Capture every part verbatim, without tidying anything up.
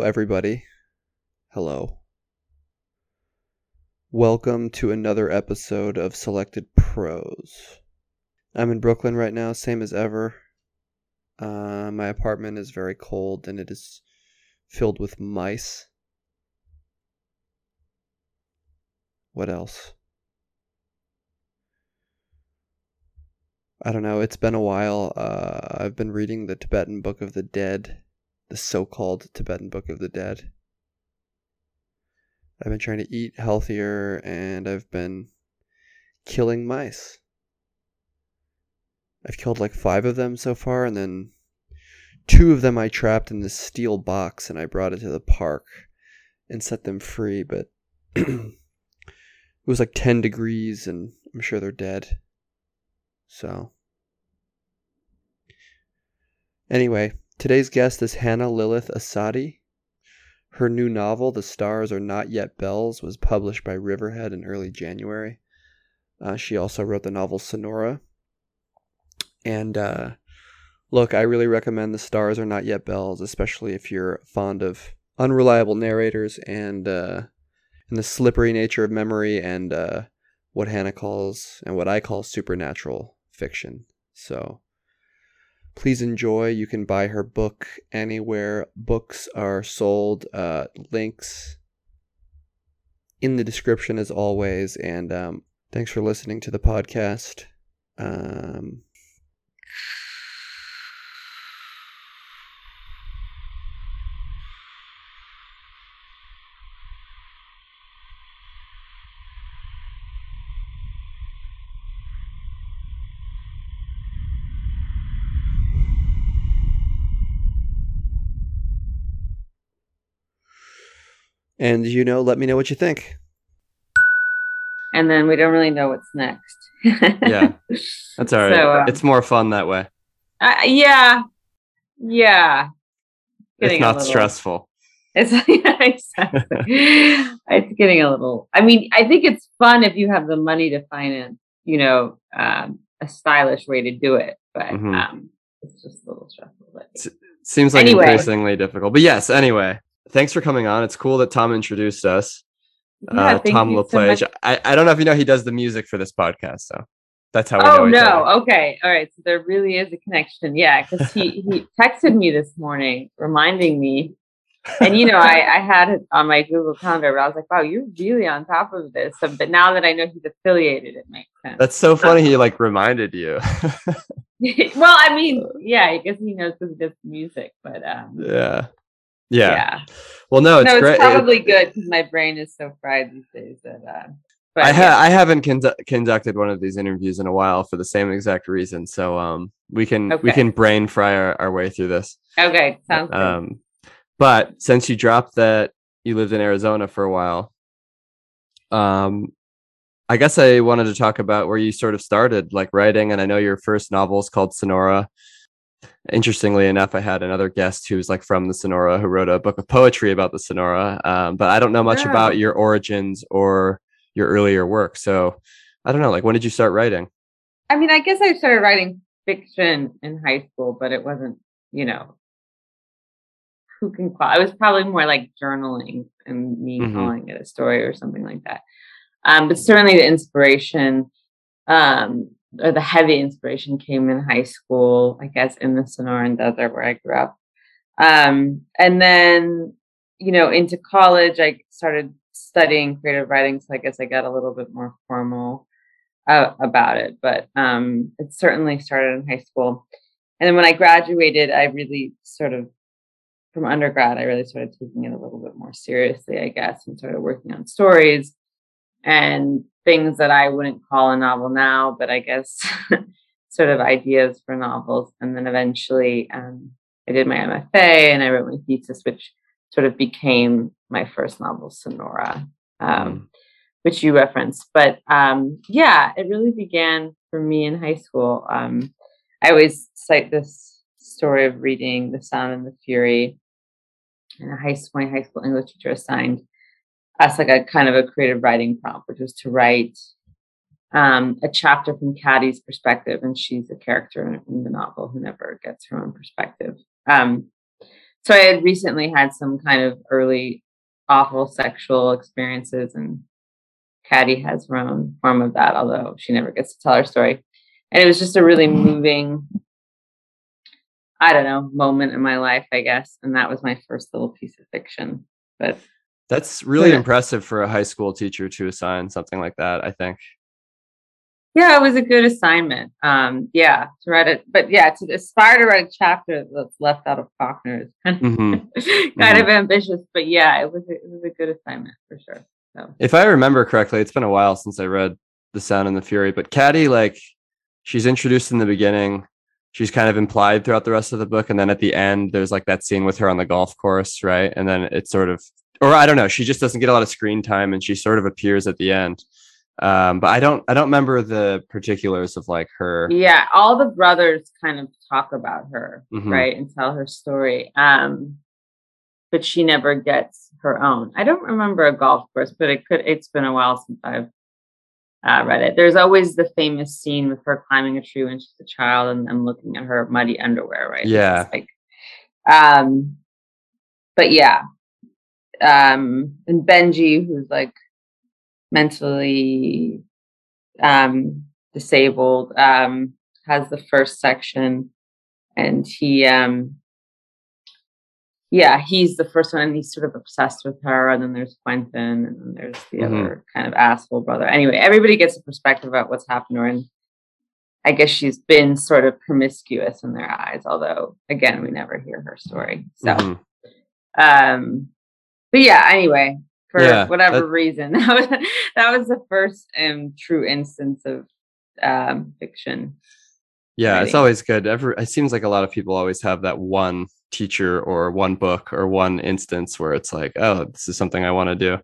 everybody. Hello. Welcome to another episode of Selected Prose. I'm in Brooklyn right now, same as ever. Uh, my apartment is very cold and it is filled with mice. What else? I don't know, it's been a while. Uh, I've been reading the Tibetan Book of the Dead, the so-called Tibetan Book of the Dead. I've been trying to eat healthier and I've been killing mice. I've killed like five of them so far, and then two of them I trapped in this steel box and I brought it to the park and set them free, but it was like ten degrees and I'm sure they're dead. So, anyway, today's guest is Hannah Lilith Asadi. Her new novel, The Stars Are Not Yet Bells, was published by Riverhead in early January. Uh, she also wrote the novel Sonora. And uh, look, I really recommend The Stars Are Not Yet Bells, especially if you're fond of unreliable narrators and, uh, and the slippery nature of memory and uh, what Hannah calls and what I call supernatural fiction. So please enjoy. You can buy her book anywhere books are sold. Uh, links in the description as always. And um, thanks for listening to the podcast. Um, And, you know, let me know what you think. And then we don't really know what's next. Yeah, that's all right. So, um, it's more fun that way. Uh, yeah. Yeah. Getting it's not little, stressful. It's, yeah, exactly. It's getting a little, I mean, I think it's fun if you have the money to finance, you know, um, a stylish way to do it. But mm-hmm. um, it's just a little stressful. But S- seems like anyway. increasingly difficult. But yes, anyway. Thanks for coming on. It's cool that Tom introduced us. Yeah, uh, Tom LaPlage. So I, I don't know if you know he does the music for this podcast, so that's how we oh, know each no. other. Okay. All right. So there really is a connection. Yeah, because he, he texted me this morning reminding me. And, you know, I, I had it on my Google Calendar, but I was like, wow, you're really on top of this. So, but now that I know he's affiliated, it makes sense. That's so funny. He like reminded you. Well, I mean, yeah, I guess he knows because he does music, but um, yeah. Yeah. yeah. Well, no, it's, no, it's great. probably it, good because my brain is so fried these days that. Uh, but I ha- yeah. I haven't con- conducted one of these interviews in a while for the same exact reason. So um, we can okay. we can brain fry our, our way through this. Okay, sounds good. Um, but since you dropped that you lived in Arizona for a while, um, I guess I wanted to talk about where you sort of started, like writing. And I know your first novel is called Sonora. Interestingly enough, I had another guest who's like from the Sonora who wrote a book of poetry about the Sonora. Um, but I don't know much oh. about your origins or your earlier work. So I don't know, like when did you start writing? I mean, I guess I started writing fiction in high school, but it wasn't, you know, who can call it was probably more like journaling and me mm-hmm. calling it a story or something like that. Um, but certainly the inspiration, um, or the heavy inspiration came in high school, I guess, in the Sonoran Desert where I grew up. Um, and then, you know, into college, I started studying creative writing. So I guess I got a little bit more formal uh, about it, but um, it certainly started in high school. And then when I graduated, I really sort of, from undergrad, I really started taking it a little bit more seriously, I guess, and started working on stories and things that I wouldn't call a novel now, but I guess sort of ideas for novels. And then eventually um, I did my M F A and I wrote my thesis, which sort of became my first novel, Sonora, um, mm. which you referenced. But um, yeah, it really began for me in high school. Um, I always cite this story of reading The Sound and the Fury, and a high school, my high school English teacher assigned us like a kind of a creative writing prompt, which was to write um, a chapter from Caddy's perspective. And she's a character in the novel who never gets her own perspective. Um, So I had recently had some kind of early awful sexual experiences, and Caddy has her own form of that, although she never gets to tell her story. And it was just a really moving, I don't know, moment in my life, I guess. And that was my first little piece of fiction. But that's really impressive for a high school teacher to assign something like that, I think. Yeah, it was a good assignment. Um, yeah, to write it, but yeah, to aspire to write a chapter that's left out of Faulkner is kind, of, mm-hmm. kind mm-hmm. of ambitious. But yeah, it was a, it was a good assignment for sure. So. If I remember correctly, it's been a while since I read The Sound and the Fury, but Caddy, like, she's introduced in the beginning. She's kind of implied throughout the rest of the book, and then at the end, there's like that scene with her on the golf course, right? And then it's sort of, or I don't know, she just doesn't get a lot of screen time, and she sort of appears at the end. Um, but I don't, I don't remember the particulars of like her. Yeah, all the brothers kind of talk about her, mm-hmm. right, and tell her story. Um, but she never gets her own. I don't remember a golf course, but it could. It's been a while since I've uh, read it. There's always the famous scene with her climbing a tree when she's a child, and I'm looking at her muddy underwear, right? Yeah. Like, um, but yeah, um, and Benji, who's like mentally um disabled, um has the first section, and he um yeah he's the first one, and he's sort of obsessed with her. And then there's Quentin, and then there's the mm-hmm. other kind of asshole brother. Anyway, everybody gets a perspective about what's happened to her, and I guess she's been sort of promiscuous in their eyes, although again we never hear her story. So mm-hmm. um but yeah, anyway, for yeah, whatever that, reason, that was that was the first um, true instance of um, fiction. Yeah, writing. It's always good. Every, it seems like a lot of people always have that one teacher or one book or one instance where it's like, oh, this is something I want to do.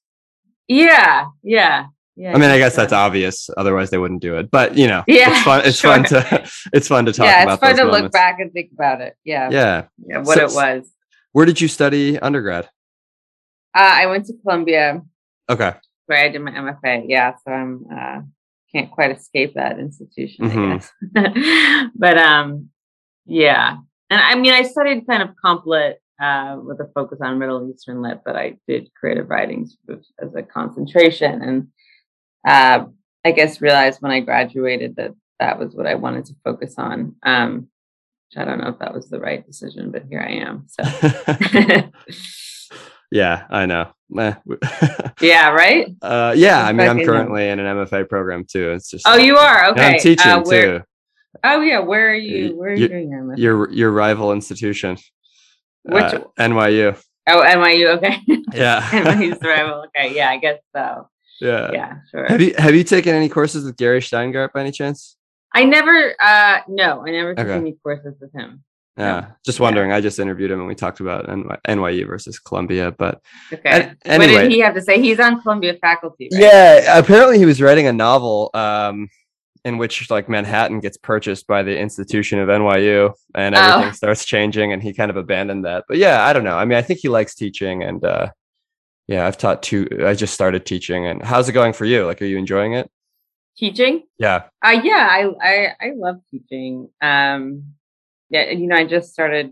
Yeah, yeah, yeah. I mean, I guess so. That's obvious. Otherwise, they wouldn't do it. But you know, yeah, it's fun. It's sure. fun to it's fun to talk yeah, about. Yeah, it's fun those to moments. Look back and think about it. Yeah, yeah, yeah. What so, it was. Where did you study undergrad? Uh, I went to Columbia. Okay. Where I did my M F A. Yeah, so I'm uh, can't quite escape that institution, mm-hmm. I guess. But um, yeah, and I mean, I studied kind of comp lit uh, with a focus on Middle Eastern lit, but I did creative writing sort of as a concentration, and uh, I guess realized when I graduated that that was what I wanted to focus on. Um, which I don't know if that was the right decision, but here I am. So. Yeah, I know. Yeah, right? Uh, yeah, I mean, I'm currently in an M F A program too. It's just. Oh, you are? Okay. I'm teaching uh, where, too. Oh, yeah. Where are you? Where are you doing your M F A? Your, your rival institution. Which? Uh, N Y U. Oh, N Y U. Okay. Yeah. N Y U's the rival. Okay. Yeah, I guess so. Yeah. Yeah, sure. Have you, have you taken any courses with Gary Steingart by any chance? I never, uh, no, I never took okay. any courses with him. Yeah, no. Just wondering. Yeah. I just interviewed him and we talked about N Y U versus Columbia. But okay, an- anyway, what did he have to say? He's on Columbia faculty, right? Yeah, apparently he was writing a novel um, in which like Manhattan gets purchased by the institution of N Y U, and everything oh. starts changing, and he kind of abandoned that. But yeah, I don't know. I mean, I think he likes teaching, and uh, yeah, I've taught two. I just started teaching, and how's it going for you? Like, are you enjoying it? Teaching? Yeah. Uh, yeah, I I I love teaching. Um. Yeah, you know, I just started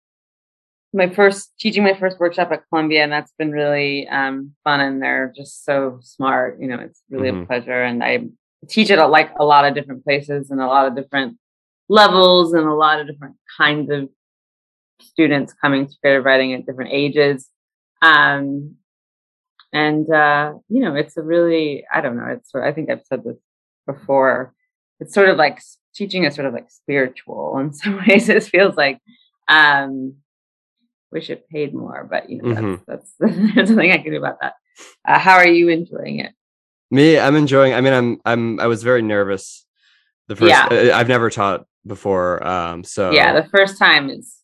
my first teaching my first workshop at Columbia, and that's been really um, fun. And they're just so smart. You know, it's really mm-hmm. a pleasure. And I teach it at like a lot of different places and a lot of different levels and a lot of different kinds of students coming to creative writing at different ages. Um, and uh, you know, it's a really I don't know. It's I think I've said this before. It's sort of like teaching is sort of like spiritual in some ways. It feels like, um, wish it paid more, but you know, mm-hmm. that's, that's, there's nothing I can do about that. Uh, how are you enjoying it? Me, I'm enjoying, I mean, I'm, I'm, I was very nervous the first, yeah. uh, I've never taught before. Um, so yeah, the first time is,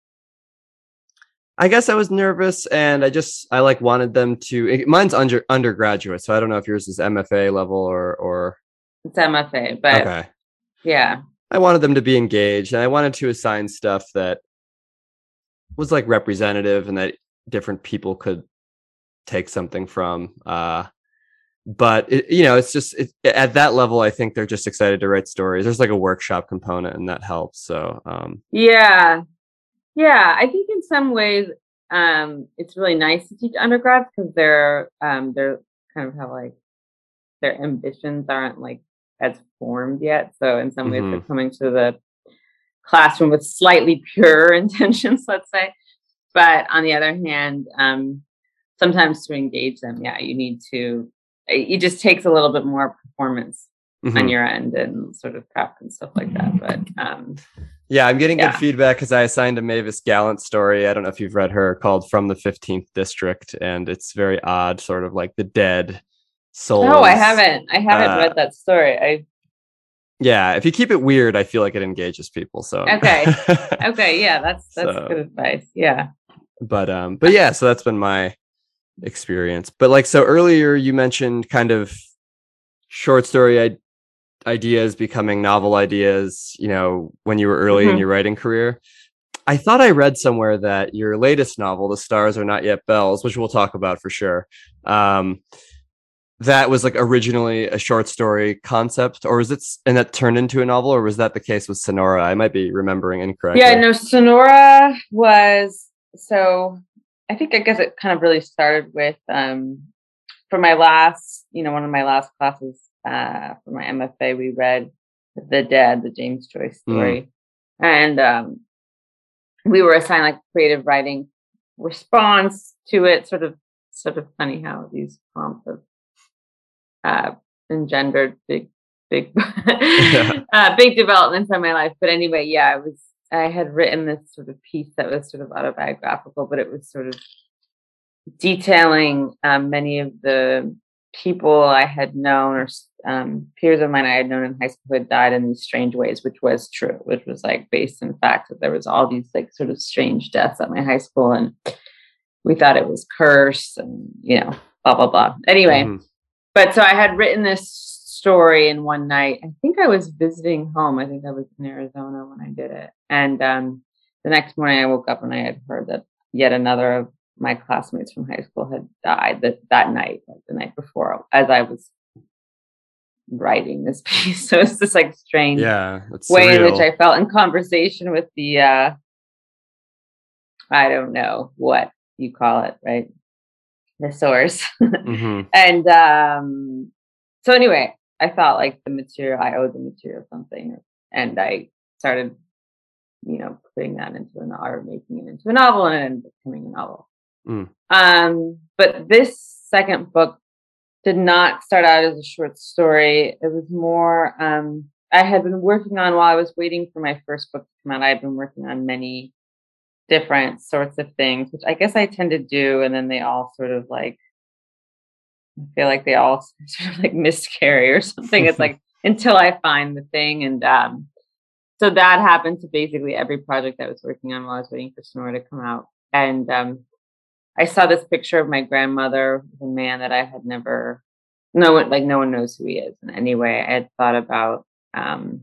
I guess I was nervous, and I just, I like wanted them to, it, mine's under undergraduate. So I don't know if yours is M F A level or, or, It's M F A, but okay. yeah. I wanted them to be engaged, and I wanted to assign stuff that was like representative and that different people could take something from. Uh, but it, you know, it's just it, at that level, I think they're just excited to write stories. There's like a workshop component, and that helps. So um, yeah, Yeah, I think in some ways, um, it's really nice to teach undergrads because they're um, they're kind of have like their ambitions aren't like as formed yet. So in some ways, they're Mm-hmm. coming to the classroom with slightly purer intentions, let's say. But on the other hand, um, sometimes to engage them, yeah, you need to. It just takes a little bit more performance on Mm-hmm. your end and sort of prep and stuff like that. But um, Yeah, I'm getting good yeah. feedback because I assigned a Mavis Gallant story. I don't know if you've read her, called From the fifteenth District, and it's very odd, sort of like the dead Oh, I souls. haven't. I haven't Uh, read that story. I yeah, if you keep it weird, I feel like it engages people. So, Okay. Okay, yeah, that's that's good so, advice. Yeah. but um, but yeah, so that's been my experience. But like, so earlier you mentioned kind of short story I- ideas becoming novel ideas, you know, when you were early in Mhm. your writing career. I thought I read somewhere that your latest novel, The Stars Are Not Yet Bells, which we'll talk about for sure, um, that was like originally a short story concept, or was it, and that turned into a novel, or was that the case with Sonora? I might be remembering Yeah, incorrectly. no, Sonora was so I think I guess it kind of really started with um for my last, you know, one of my last classes uh for my M F A, we read The Dead, the James Joyce Mm, story. And um we were assigned like creative writing response to it, sort of sort of funny how these prompts have uh, engendered big, big, yeah. uh, big developments in my life. But anyway, yeah, I was, I had written this sort of piece that was sort of autobiographical, but it was sort of detailing um, many of the people I had known or um, peers of mine I had known in high school who had died in these strange ways, which was true, which was like based in fact that there was all these like sort of strange deaths at my high school, and we thought it was cursed, and you know, blah blah blah. Anyway, Mm-hmm. but so I had written this story in one night. I think I was visiting home. I think I was in Arizona when I did it. And um, the next morning I woke up and I had heard that yet another of my classmates from high school had died that, that night, like the night before, as I was writing this piece. So it's this like strange Yeah, it's way in which surreal. I felt in conversation with the, uh, I don't know what you call it, right? The source. Mm-hmm. And um, so anyway, I felt like the material, I owed the material something. And I started, you know, putting that into an or making it into a novel, and it ended up becoming a novel. Mm. Um, but this second book did not start out as a short story. It was more, um, I had been working on, while I was waiting for my first book to come out, I had been working on many different sorts of things, which I guess I tend to do. And then they all sort of like, I feel like they all sort of like miscarry or something. It's like until I find the thing. And um, so that happened to basically every project I was working on while I was waiting for Sonora to come out. And um, I saw this picture of my grandmother, the man that I had never, no one, like no one knows who he is. And anyway, I had thought about, um,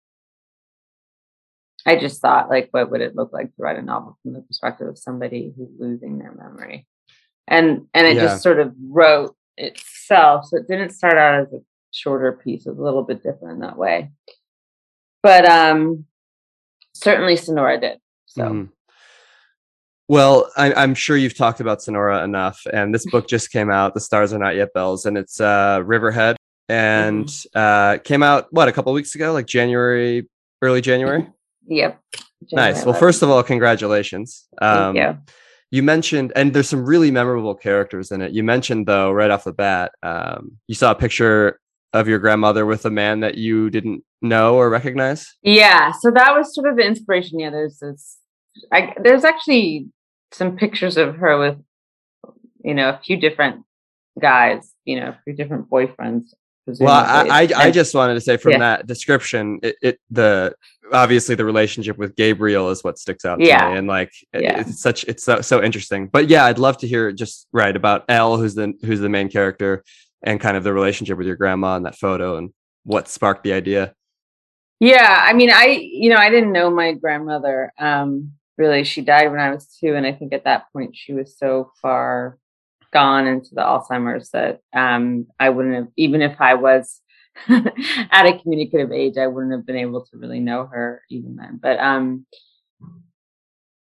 I just thought like, what would it look like to write a novel from the perspective of somebody who's losing their memory? And and it Yeah. just sort of wrote itself. So it didn't start out as a shorter piece. It was a little bit different in that way. But um certainly Sonora did. So Mm-hmm. Well, I, I'm sure you've talked about Sonora enough, and this book just came out, The Stars Are Not Yet Bells, and it's uh, Riverhead, and mhm. uh, came out, what, a couple weeks ago, like January, early January? Yep. January Nice. Well, first of eleventh. all, congratulations. Thank Um, you. you mentioned, and there's some really memorable characters in it. You mentioned, though, right off the bat, um, you saw a picture of your grandmother with a man that you didn't know or recognize. Yeah. So that was sort of the inspiration. Yeah, there's this I there's actually some pictures of her with, you know, a few different guys, you know, a few different boyfriends, Well, I, presumably. I, I And just wanted to say from yeah, that description, it, it the obviously the relationship with Gabriel is what sticks out to me, yeah, and like yeah. it's such it's so, so interesting. But yeah, I'd love to hear just right about Elle, who's the who's the main character, and kind of the relationship with your grandma in that photo, and what sparked the idea. Yeah, I mean, I, you know, I didn't know my grandmother. Um, really, she died when I was two, and I think at that point she was so far gone into the Alzheimer's that um, I wouldn't have, even if I was at a communicative age, I wouldn't have been able to really know her even then. But um,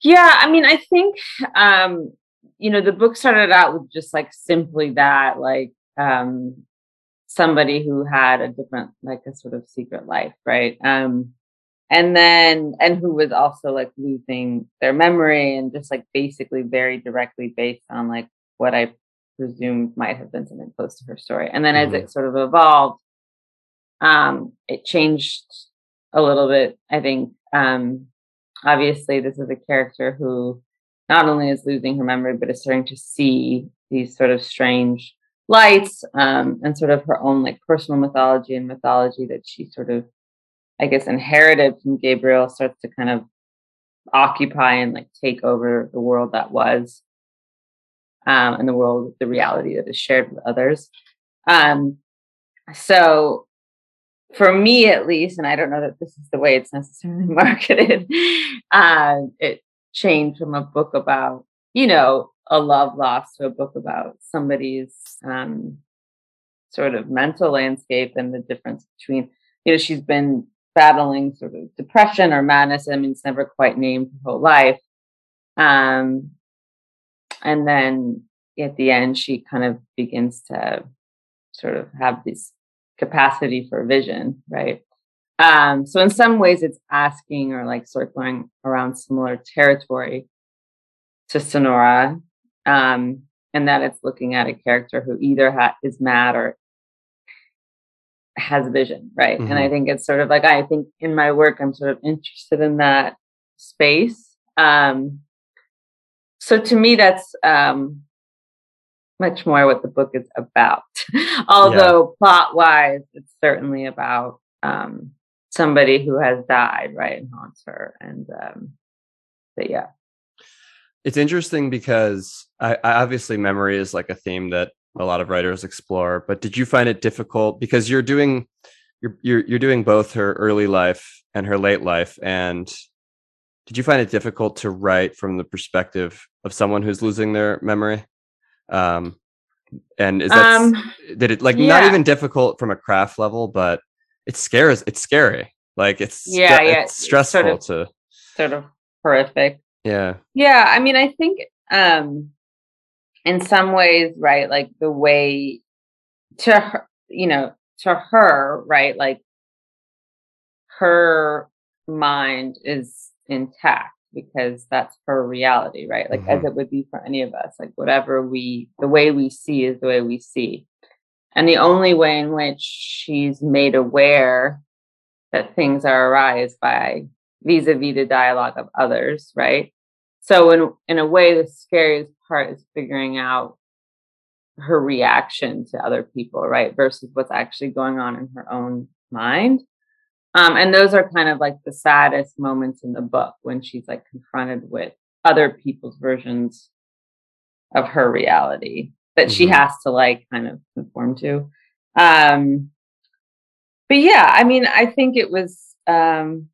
Yeah, I mean, I think, um, you know, the book started out with just like simply that, like um, somebody who had a different, like a sort of secret life, right? Um, and then, and who was also like losing their memory and just like basically very directly based on like what I presumed might have been something close to her story. And then as Hmm. it sort of evolved, um, it changed a little bit, I think. Um, obviously, this is a character who not only is losing her memory, but is starting to see these sort of strange lights, um, and sort of her own like personal mythology and mythology that she sort of, I guess, inherited from Gabriel starts to kind of occupy and like take over the world that was, um, and the world, the reality that is shared with others. Um, so for me at least, and I don't know that this is the way it's necessarily marketed, uh, it changed from a book about, you know, a love lost to a book about somebody's um, sort of mental landscape and the difference between, you know, she's been battling sort of depression or madness. I mean, it's never quite named her whole life. Um, and then at the end, she kind of begins to sort of have this capacity for vision, right? Um, so in some ways, it's asking or like circling around similar territory to Sonora, um, and that it's looking at a character who either ha- is mad or has vision, right? And I Hmm. think it's sort of like I think in my work, I'm sort of interested in that space. Um, so to me, that's um, much more what the book is about. Yeah. Although plot wise, it's certainly about um, somebody who has died, right, and haunts her. And um, but yeah. It's interesting because I, I obviously memory is like a theme that a lot of writers explore, but did you find it difficult because you're doing you're you're you're doing both her early life and her late life, and did you find it difficult to write from the perspective of someone who's losing their memory? Um, and is that Um, did it like not yeah, even difficult from a craft level, but it scares it's scary. Like it's yeah, stre- yeah. it's It's sort stressful of to sort of horrific. yeah. Yeah, I mean, I think um in some ways, right, like the way to her, you know, to her, right, like her mind is intact because that's her reality, right? Like as Hmm. it would be for any of us, like whatever we, the way we see is the way we see. And the only way in which she's made aware that things are awry is by vis-a-vis the dialogue of others, right? So in in a way, the scariest part is figuring out her reaction to other people, right? Versus what's actually going on in her own mind. Um, and those are kind of like the saddest moments in the book when she's like confronted with other people's versions of her reality that she Hmm. has to like kind of conform to. Um, but yeah, I mean, I think it was, um,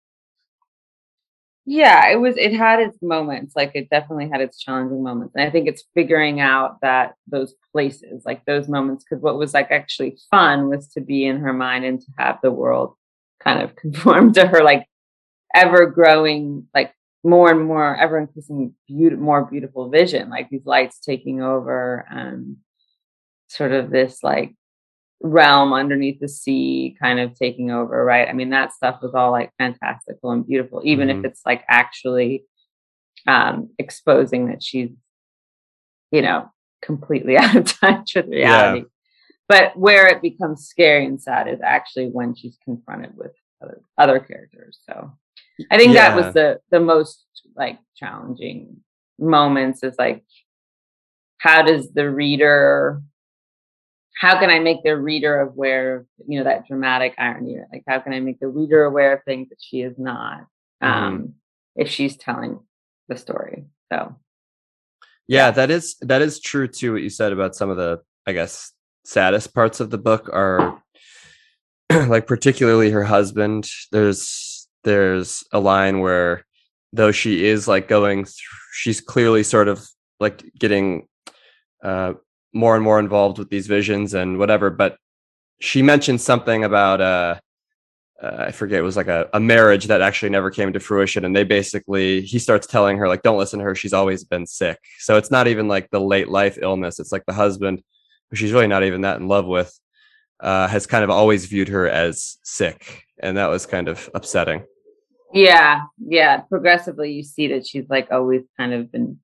yeah, it was, it had its moments. Like it definitely had its challenging moments. And I think it's figuring out that those places, like those moments, because what was like actually fun was to be in her mind and to have the world kind of conform to her, like ever growing, like more and more, ever increasing, beautiful, more beautiful vision, like these lights taking over, and sort of this like realm underneath the sea kind of taking over, right? I mean, that stuff was all like fantastical and beautiful, even if Hmm. it's like actually um, exposing that she's, you know, completely out of touch with Yeah. reality. But where it becomes scary and sad is actually when she's confronted with other, other characters. So I think that was Yeah. the the most like challenging moments is like how does the reader how can I make the reader aware of, you know, that dramatic irony? Like how can I make the reader aware of things that she is not, Hmm. um, if she's telling the story. So Yeah, yeah. that is that is true too. What you said about some of the, I guess, saddest parts of the book are like particularly her husband. There's there's a line where though she is like going, through, she's clearly sort of like getting uh, more and more involved with these visions and whatever. But she mentioned something about uh, uh, I forget, it was like a, a marriage that actually never came to fruition. And they basically, he starts telling her, like, don't listen to her. She's always been sick. So it's not even like the late life illness. It's like the husband, who she's really not even that in love with, uh, has kind of always viewed her as sick. And that was kind of upsetting. Yeah. Yeah. Progressively, you see that she's like always kind of been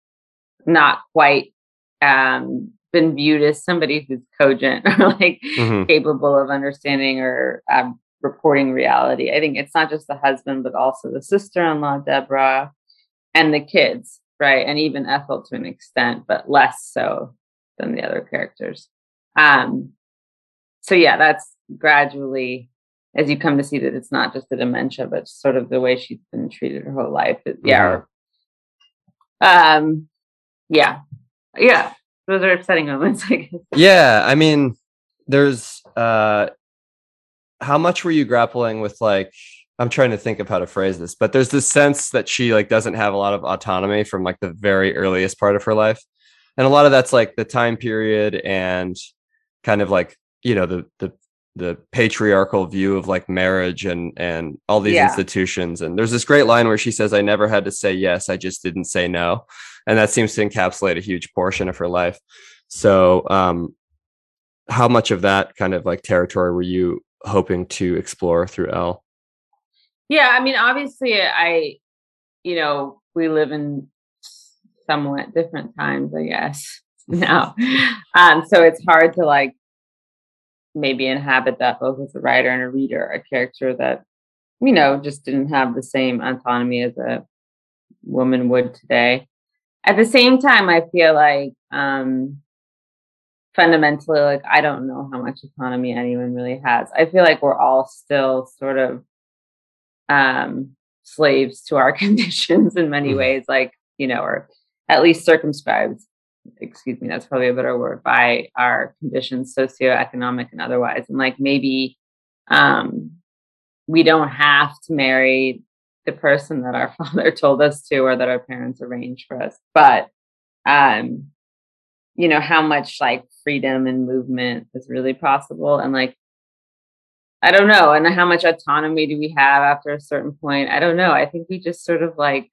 not quite um, been viewed as somebody who's cogent or like mm-hmm. capable of understanding or um, reporting reality. I think it's not just the husband, but also the sister-in-law, Deborah, and the kids, right? And even Ethel to an extent, but less so than the other characters. Um, so yeah, that's gradually, as you come to see that it's not just the dementia, but sort of the way she's been treated her whole life. Yeah. Mm-hmm. Um, yeah. Yeah. Those are upsetting moments, I guess. Yeah. I mean, there's, uh, how much were you grappling with, like, I'm trying to think of how to phrase this, but there's this sense that she like doesn't have a lot of autonomy from like the very earliest part of her life. And a lot of that's like the time period and kind of like, you know, the, the, the patriarchal view of like marriage and, and all these yeah. institutions. And there's this great line where she says, I never had to say yes, I just didn't say no. And that seems to encapsulate a huge portion of her life. So, um, how much of that kind of like territory were you hoping to explore through Elle? Yeah, I mean, obviously, I, you know, we live in somewhat different times, I guess, now. um, so it's hard to like maybe inhabit that both as a writer and a reader, a character that, you know, just didn't have the same autonomy as a woman would today. At the same time, I feel like um, fundamentally, like, I don't know how much autonomy anyone really has. I feel like we're all still sort of um, slaves to our conditions in many mm-hmm. ways, like, you know, or at least circumscribed, excuse me, that's probably a better word, by our conditions, socioeconomic and otherwise. And like, maybe um, we don't have to marry the person that our father told us to, or that our parents arranged for us. But, um, you know, how much like freedom and movement is really possible. And like, I don't know. And how much autonomy do we have after a certain point? I don't know. I think we just sort of like,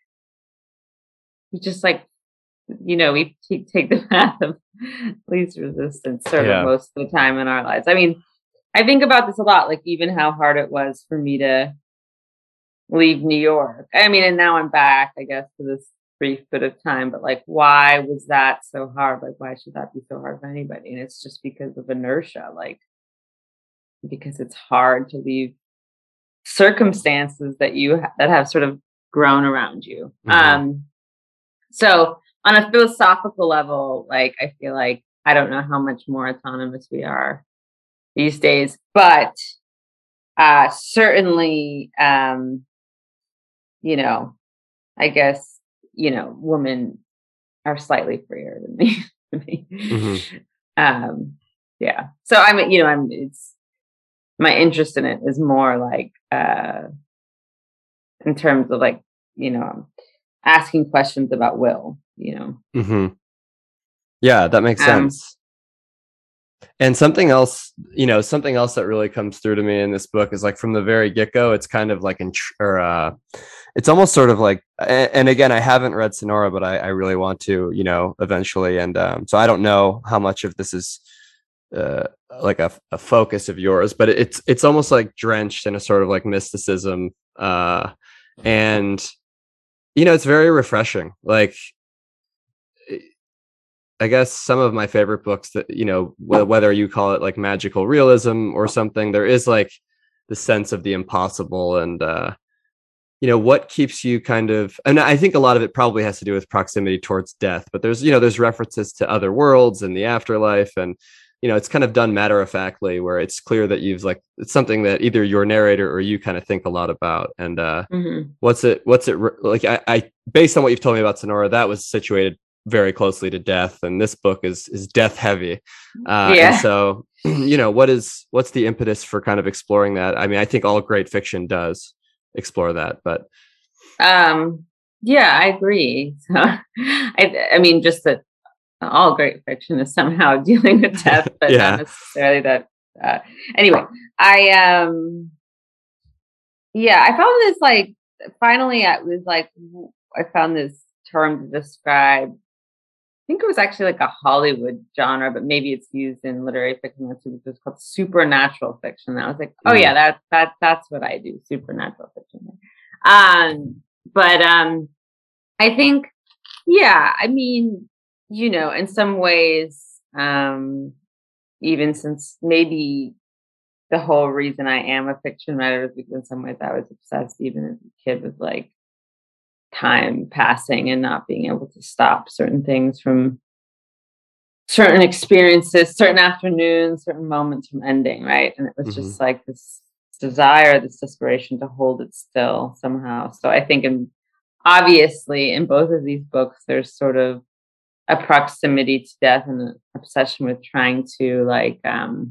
we just like, you know, we t- take the path of least resistance sort yeah. of most of the time in our lives. I mean, I think about this a lot, like even how hard it was for me to leave New York. I mean, and now I'm back, I guess, for this brief bit of time, but like, why was that so hard? Like, why should that be so hard for anybody? And it's just because of inertia, like, because it's hard to leave circumstances that you ha- that have sort of grown around you. Mm-hmm. Um, so on a philosophical level, like, I feel like I don't know how much more autonomous we are these days, but uh, certainly, um, you know, I guess, you know, women are slightly freer than me. mm-hmm. um, yeah. So I mean, you know, I'm, it's, my interest in it is more like, uh, in terms of like, you know, asking questions about will, you know. Mm-hmm. Yeah, that makes um, sense. And something else, you know, something else that really comes through to me in this book is like from the very get-go, it's kind of like, in, or uh, it's almost sort of like, and again, I haven't read Sonora, but I, I really want to, you know, eventually. And um, so I don't know how much of this is uh, like a, a focus of yours, but it's, it's almost like drenched in a sort of like mysticism. Uh, and, you know, it's very refreshing. Like, I guess some of my favorite books that, you know, wh- whether you call it like magical realism or something, there is like the sense of the impossible and, uh, you know, what keeps you kind of, and I think a lot of it probably has to do with proximity towards death, but there's, you know, there's references to other worlds and the afterlife. And, you know, it's kind of done matter of factly where it's clear that you've like, it's something that either your narrator or you kind of think a lot about. And, uh, mm-hmm. what's it, what's it like? I, I, based on what you've told me about Sonora, that was situated very closely to death, and this book is is death heavy. Uh, yeah. And so, you know, what is what's the impetus for kind of exploring that? I mean, I think all great fiction does explore that, but um, yeah, I agree. So, I, I mean, just that all great fiction is somehow dealing with death, but yeah. not necessarily that. Uh, anyway, I um, yeah, I found this like finally I was like I found this term to describe. I think it was actually like a Hollywood genre, but maybe it's used in literary fiction. That's what it's called supernatural fiction. And I was like, oh Mm. yeah, that that that's what I do, supernatural fiction. Um, but um, I think, yeah, I mean, you know, in some ways, um, even since maybe the whole reason I am a fiction writer is because in some ways I was obsessed even as a kid with like time passing and not being able to stop certain things from certain experiences, certain afternoons, certain moments from ending, right? And it was Mm-hmm. just like this desire, this desperation to hold it still somehow. So I think in obviously in both of these books, there's sort of a proximity to death and an obsession with trying to like um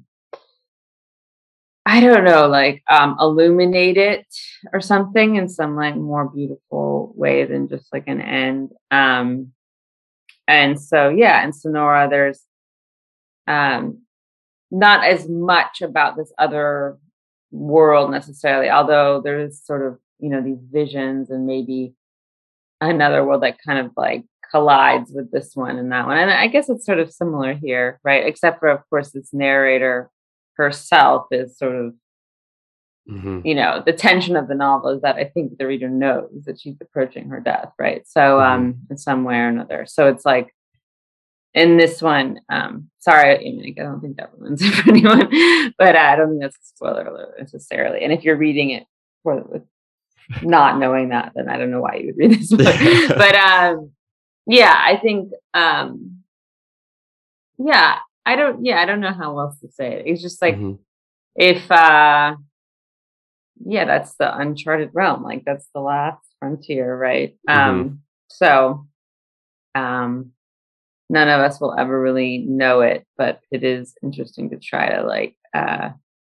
I don't know, like um illuminate it or something in some like more beautiful way than just like an end. Um and so yeah, in Sonora there's um not as much about this other world necessarily, although there is sort of, you know, these visions and maybe another world that kind of like collides with this one and that one. And I guess it's sort of similar here, right? Except for, of course, this narrator herself is sort of, Mm-hmm. you know, the tension of the novel is that I think the reader knows that she's approaching her death, right? So, Mm-hmm. um, in some way or another. So it's like in this one, um, sorry, I, mean, I don't think that ruins it for anyone, but uh, I don't think that's a spoiler alert necessarily. And if you're reading it for with not knowing that, then I don't know why you would read this book. But um, yeah, I think, um, yeah, I don't, yeah, I don't know how else to say it. It's just like, Mm-hmm. if, uh, yeah, that's the uncharted realm. Like that's the last frontier, right? Mm-hmm. Um, so, um, none of us will ever really know it, but it is interesting to try to like, uh,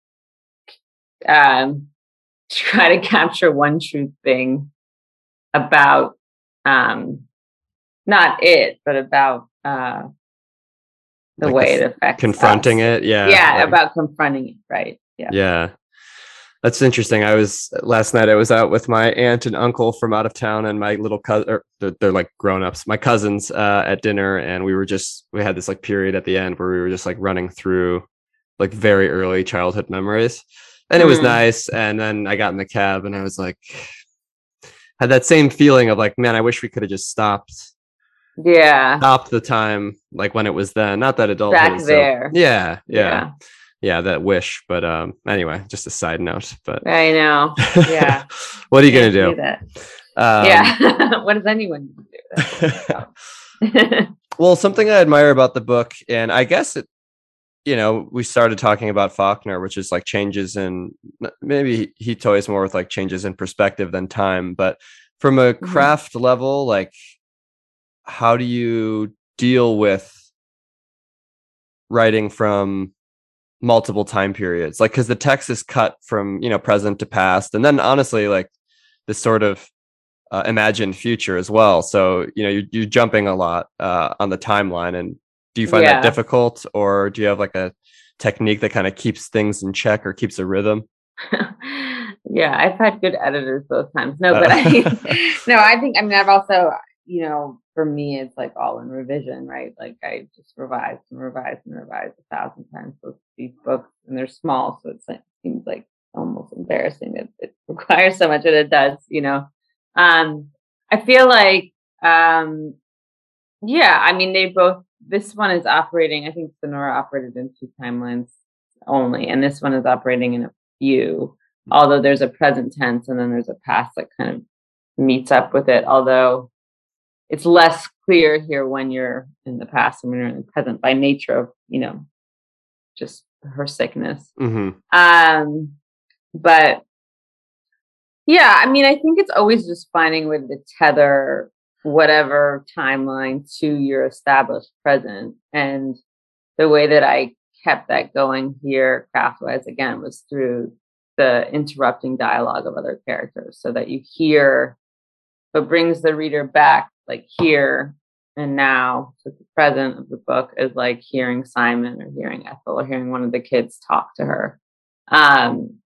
um, try to capture one truth thing about, um, not it, but about, uh, the Like way the, it affects confronting us. it. Yeah. Yeah, Like, about confronting it, right? Yeah. yeah. That's interesting. I was last night. I was out with my aunt and uncle from out of town, and my little cousin. Or they're, they're like grown ups. My cousins uh, at dinner, and we were just we had this like period at the end where we were just like running through like very early childhood memories, and it was Mm. nice. And then I got in the cab, and I was like, had that same feeling of like, man, I wish we could have just stopped, Yeah. stopped the time like when it was then. Not that adulthood Back is there. so. Yeah, yeah. Yeah. Yeah, that wish. But um, anyway, just a side note. But I know. Yeah. what are you Can't gonna do do? that. Um, Yeah. What does anyone do? Well, something I admire about the book, and I guess it, you know, we started talking about Faulkner, which is like changes in maybe he toys more with like changes in perspective than time, but from a craft mm-hmm. level, like how do you deal with writing from multiple time periods? Like, because the text is cut from, you know, present to past, and then honestly, like this sort of uh, imagined future as well. So, you know, you're, you're jumping a lot uh, on the timeline. And do you find Yeah. that difficult, or do you have like a technique that kind of keeps things in check or keeps a rhythm? Yeah, I've had good editors both times. No, but uh. I, no, I think, I mean, I've also, you know, for me, it's like all in revision, right? Like I just revised and revised and revised a thousand times with these books, and they're small. So it's, it seems like almost embarrassing that it requires so much, and it does, you know. Um, I feel like, um, yeah, I mean, they both, this one is operating, I think Sonora operated in two timelines only, and this one is operating in a few, although there's a present tense and then there's a past that kind of meets up with it, although it's less clear here when you're in the past and when you're in the present by nature of, you know, just her sickness. Mm-hmm. Um, but yeah, I mean, I think it's always just finding a way to tether whatever timeline to your established present. And the way that I kept that going here, craft-wise, again, was through the interrupting dialogue of other characters, so that you hear what brings the reader back, like here and now. So the present of the book is like hearing Simon or hearing Ethel or hearing one of the kids talk to her. Um,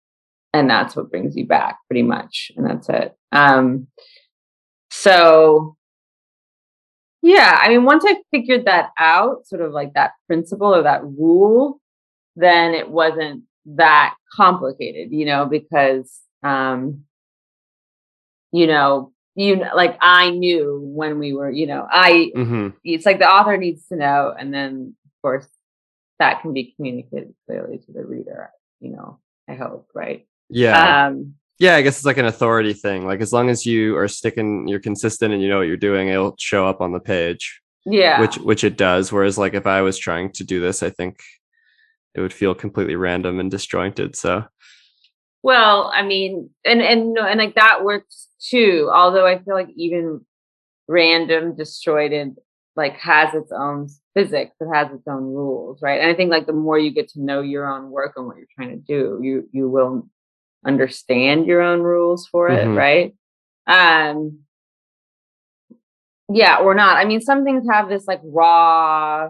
and that's what brings you back, pretty much, and that's it. Um, so yeah, I mean, once I figured that out, sort of like that principle or that rule, then it wasn't that complicated, you know, because, um, you know, you know, like I knew when we were, you know, I, Mm-hmm. it's like the author needs to know. And then of course that can be communicated clearly to the reader, you know, I hope. Right. Yeah. Um, yeah, I guess it's like an authority thing. Like as long as you are sticking, you're consistent and you know what you're doing, it'll show up on the page. yeah. Which, which it does. Whereas like if I was trying to do this, I think it would feel completely random and disjointed. So, well, I mean, and, and, and like that works too. Although I feel like even random, disjointed, like has its own physics, it has its own rules, right? And I think like the more you get to know your own work and what you're trying to do, you you will understand your own rules for it, mm-hmm. right? Um yeah, or not. I mean, some things have this like raw,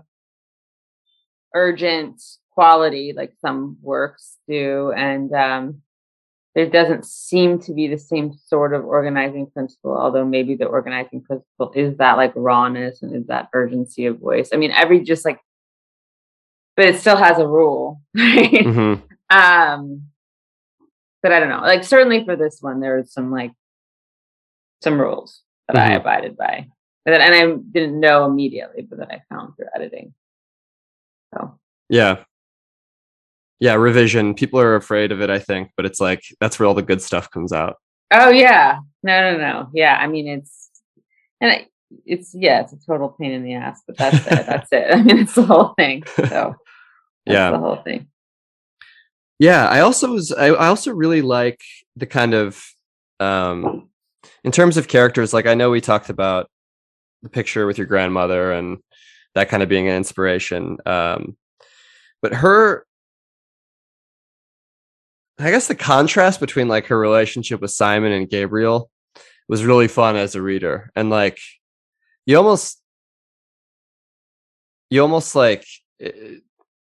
urgent quality, like some works do, and um there doesn't seem to be the same sort of organizing principle, although maybe the organizing principle is that like rawness and is that urgency of voice. I mean, every just like, but it still has a rule, right? Mm-hmm. Um, but I don't know. Like certainly for this one, there was some like some rules that mm-hmm. I abided by, and, that, and I didn't know immediately, but that I found through editing. So yeah. Yeah, revision. People are afraid of it, I think, but it's like that's where all the good stuff comes out. Oh yeah, no, no, no. Yeah, I mean it's and it, it's yeah, it's a total pain in the ass, but that's it. That's it. I mean, it's the whole thing. So that's yeah, the whole thing. Yeah, I also was. I, I also really like the kind of, um, in terms of characters. Like I know we talked about the picture with your grandmother and that kind of being an inspiration, um, but her. I guess the contrast between like her relationship with Simon and Gabriel was really fun as a reader. And like, you almost, you almost like, it,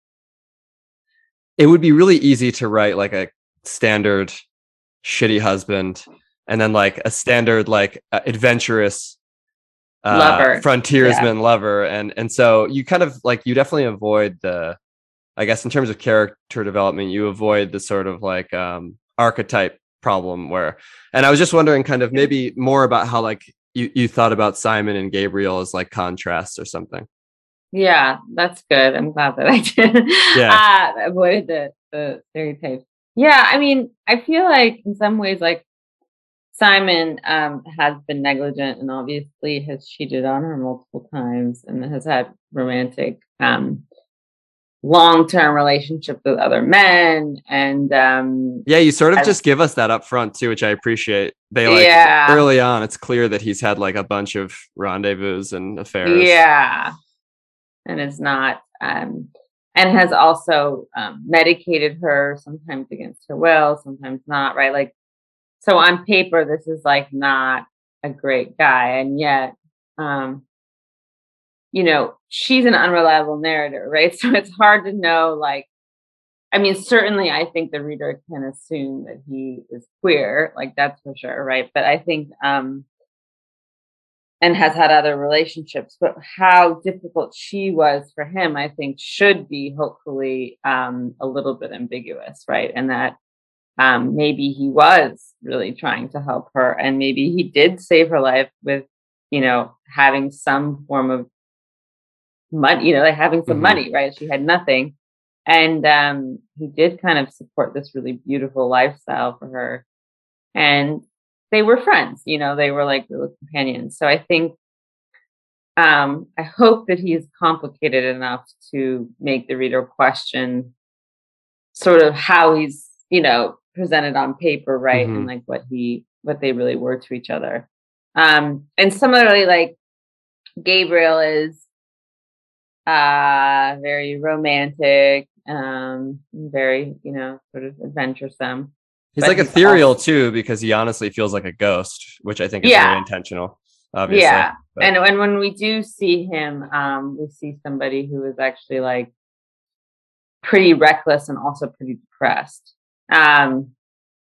it would be really easy to write like a standard shitty husband and then like a standard, like uh, adventurous uh, lover, frontiersman yeah. lover. And, and so you kind of like, you definitely avoid the, I guess in terms of character development, you avoid the sort of like, um, archetype problem where, and I was just wondering kind of maybe more about how like you, you thought about Simon and Gabriel as like contrasts or something. Yeah, that's good. I'm glad that I did. Yeah. uh, avoided the, the stereotypes. Yeah, I mean, I feel like in some ways, like Simon um, has been negligent and obviously has cheated on her multiple times and has had romantic um long-term relationships with other men, and um yeah you sort of I've, just give us that up front too, which I appreciate. They like yeah. early on it's clear that he's had like a bunch of rendezvous and affairs, yeah and is not um and has also um medicated her, sometimes against her will, sometimes not, right? Like, so on paper this is like not a great guy, and yet um you know, she's an unreliable narrator, right? So it's hard to know, like, I mean, certainly I think the reader can assume that he is queer, like that's for sure, right? But I think, um, and has had other relationships, but how difficult she was for him, I think should be hopefully um, a little bit ambiguous, right? And that um, maybe he was really trying to help her, and maybe he did save her life with, you know, having some form of money, you know, like having some mm-hmm. money, right? She had nothing. And um, he did kind of support this really beautiful lifestyle for her. And they were friends, you know, they were like little companions. So I think, um, I hope that he is complicated enough to make the reader question sort of how he's, you know, presented on paper, right? Mm-hmm. And like what he, what they really were to each other. Um, and similarly, like Gabriel is uh very romantic, um very, you know, sort of adventuresome. He's like he's ethereal also, too, because he honestly feels like a ghost, which I think is yeah. very intentional, obviously. Yeah. But. And and when we do see him, um we see somebody who is actually like pretty reckless and also pretty depressed. Um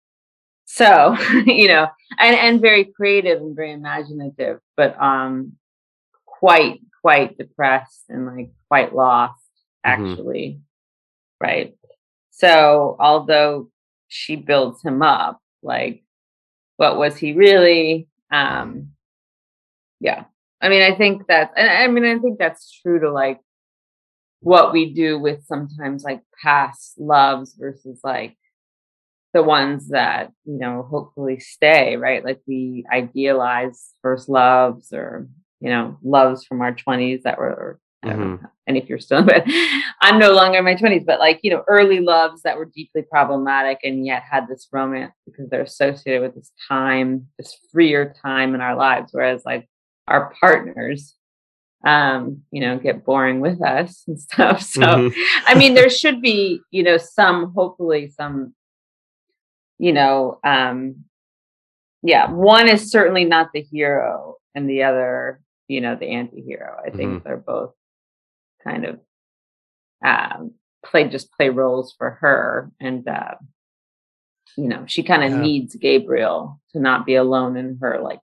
so, you know, and, and very creative and very imaginative, but um, quite, quite depressed and like quite lost, actually. Mm-hmm. Right. So although she builds him up, like, what was he really? Um, yeah. I mean, I think that, and I mean, I think that's true to like what we do with sometimes like past loves versus like the ones that, you know, hopefully stay, right? Like we idealize first loves or, you know, loves from our twenties that were, or, I don't mm-hmm. know, and if you're still, but I'm no longer in my twenties, but like, you know, early loves that were deeply problematic and yet had this romance because they're associated with this time, this freer time in our lives. Whereas like our partners, um, you know, get boring with us and stuff. So, mm-hmm. I mean, there should be, you know, some, hopefully some, you know, um, yeah, one is certainly not the hero and the other, you know, the anti-hero. I think mm-hmm. they're both kind of um, play, just play roles for her. And, uh, you know, she kind of yeah. needs Gabriel to not be alone in her like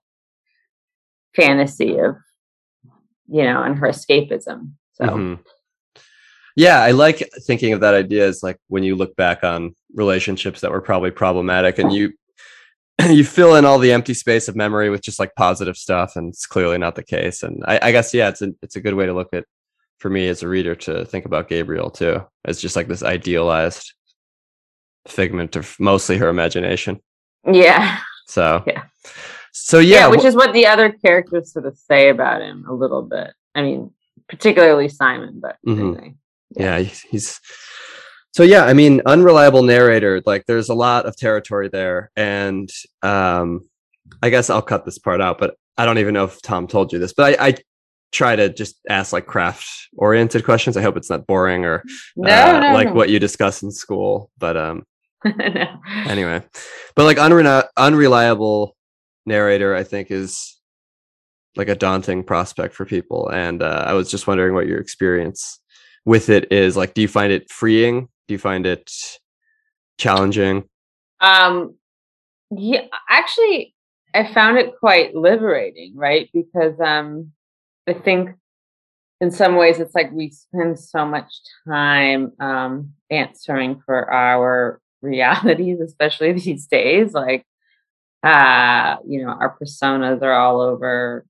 fantasy of, you know, and her escapism. So. Mm-hmm. Yeah, I like thinking of that idea as like when you look back on relationships that were probably problematic and you you fill in all the empty space of memory with just like positive stuff, and it's clearly not the case. And I, I guess yeah, it's a it's a good way to look at, for me as a reader, to think about Gabriel too as just like this idealized figment of mostly her imagination. Yeah. So yeah. So yeah, yeah which wh- is what the other characters sort of say about him a little bit. I mean, particularly Simon, but mm-hmm. anyway. Yeah, he's, he's so yeah, I mean, unreliable narrator, like there's a lot of territory there. And um I guess I'll cut this part out, but I don't even know if Tom told you this, but I, I try to just ask like craft oriented questions. I hope it's not boring or no, uh, no, like no. what you discuss in school. But um no. Anyway, but like unre- unreliable narrator, I think is like a daunting prospect for people. And uh, I was just wondering what your experience with it is like. Do you find it freeing? Do you find it challenging? Um, yeah, actually, I found it quite liberating, right? Because um, I think in some ways it's like we spend so much time um, answering for our realities, especially these days. Like, uh, you know, our personas are all over.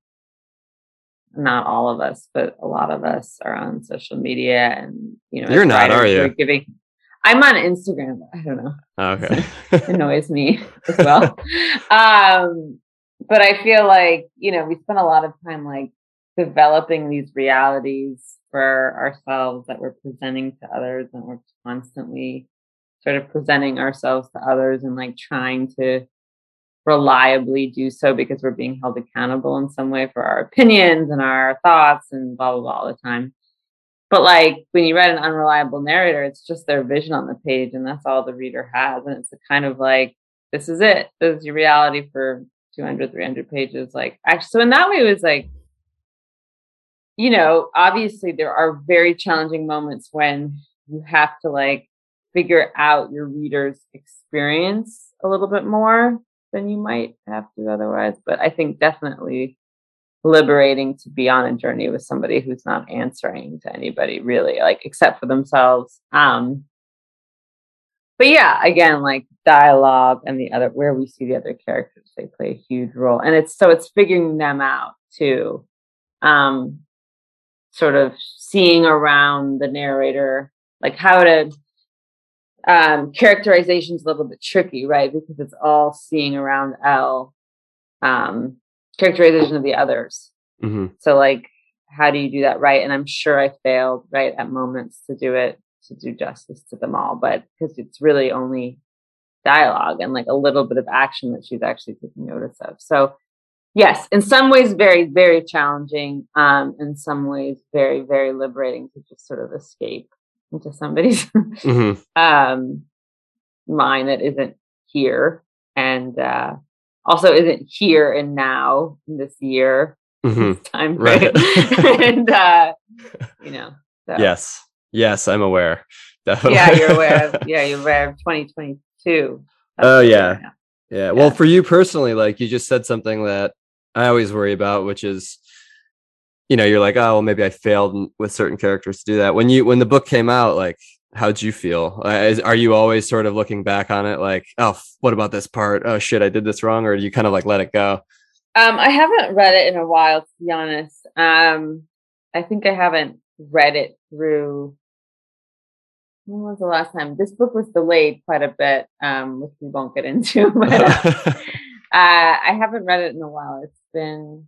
Not all of us, but a lot of us are on social media, and you know, you're not, are you? Giving, I'm on Instagram. But I don't know. Okay, it annoys me as well. um, but I feel like you know, we spend a lot of time like developing these realities for ourselves that we're presenting to others, and we're constantly sort of presenting ourselves to others and like trying to reliably do so because we're being held accountable in some way for our opinions and our thoughts and blah, blah, blah all the time. But like when you read an unreliable narrator, it's just their vision on the page and that's all the reader has. And it's a kind of like, this is it. This is your reality for two hundred, three hundred pages. Like actually, so in that way, it was like, you know, obviously there are very challenging moments when you have to like figure out your reader's experience a little bit more than you might have to otherwise. But I think definitely liberating to be on a journey with somebody who's not answering to anybody really, like except for themselves. Um, but yeah, again, like dialogue and the other, where we see the other characters, they play a huge role. And it's, so it's figuring them out too. Um, sort of seeing around the narrator, like how to, um, characterization is a little bit tricky, right? Because it's all seeing around Elle, um, characterization of the others. Mm-hmm. So like, how do you do that right? And I'm sure I failed right at moments to do it, to do justice to them all, but because it's really only dialogue and like a little bit of action that she's actually taking notice of. So yes, in some ways, very, very challenging. Um, in some ways, very, very liberating to just sort of escape into somebody's mm-hmm. um, mind that isn't here, and uh, also isn't here and now in this year, mm-hmm. this time right? and uh, you know, so. yes, yes, I'm aware. Definitely. Yeah, you're aware of. Yeah, you're aware of twenty twenty-two. Oh yeah. Right Yeah. Well, for you personally, like you just said something that I always worry about, which is, you know, you're like, oh, well, maybe I failed with certain characters to do that. When you when the book came out, like, how'd you feel? Uh, is, are you always sort of looking back on it, like, oh, what about this part? Oh shit, I did this wrong, or do you kind of like let it go? Um, I haven't read it in a while, to be honest. Um, I think I haven't read it through. When was the last time? This book was delayed quite a bit, um, which we won't get into. But uh, I haven't read it in a while. It's been,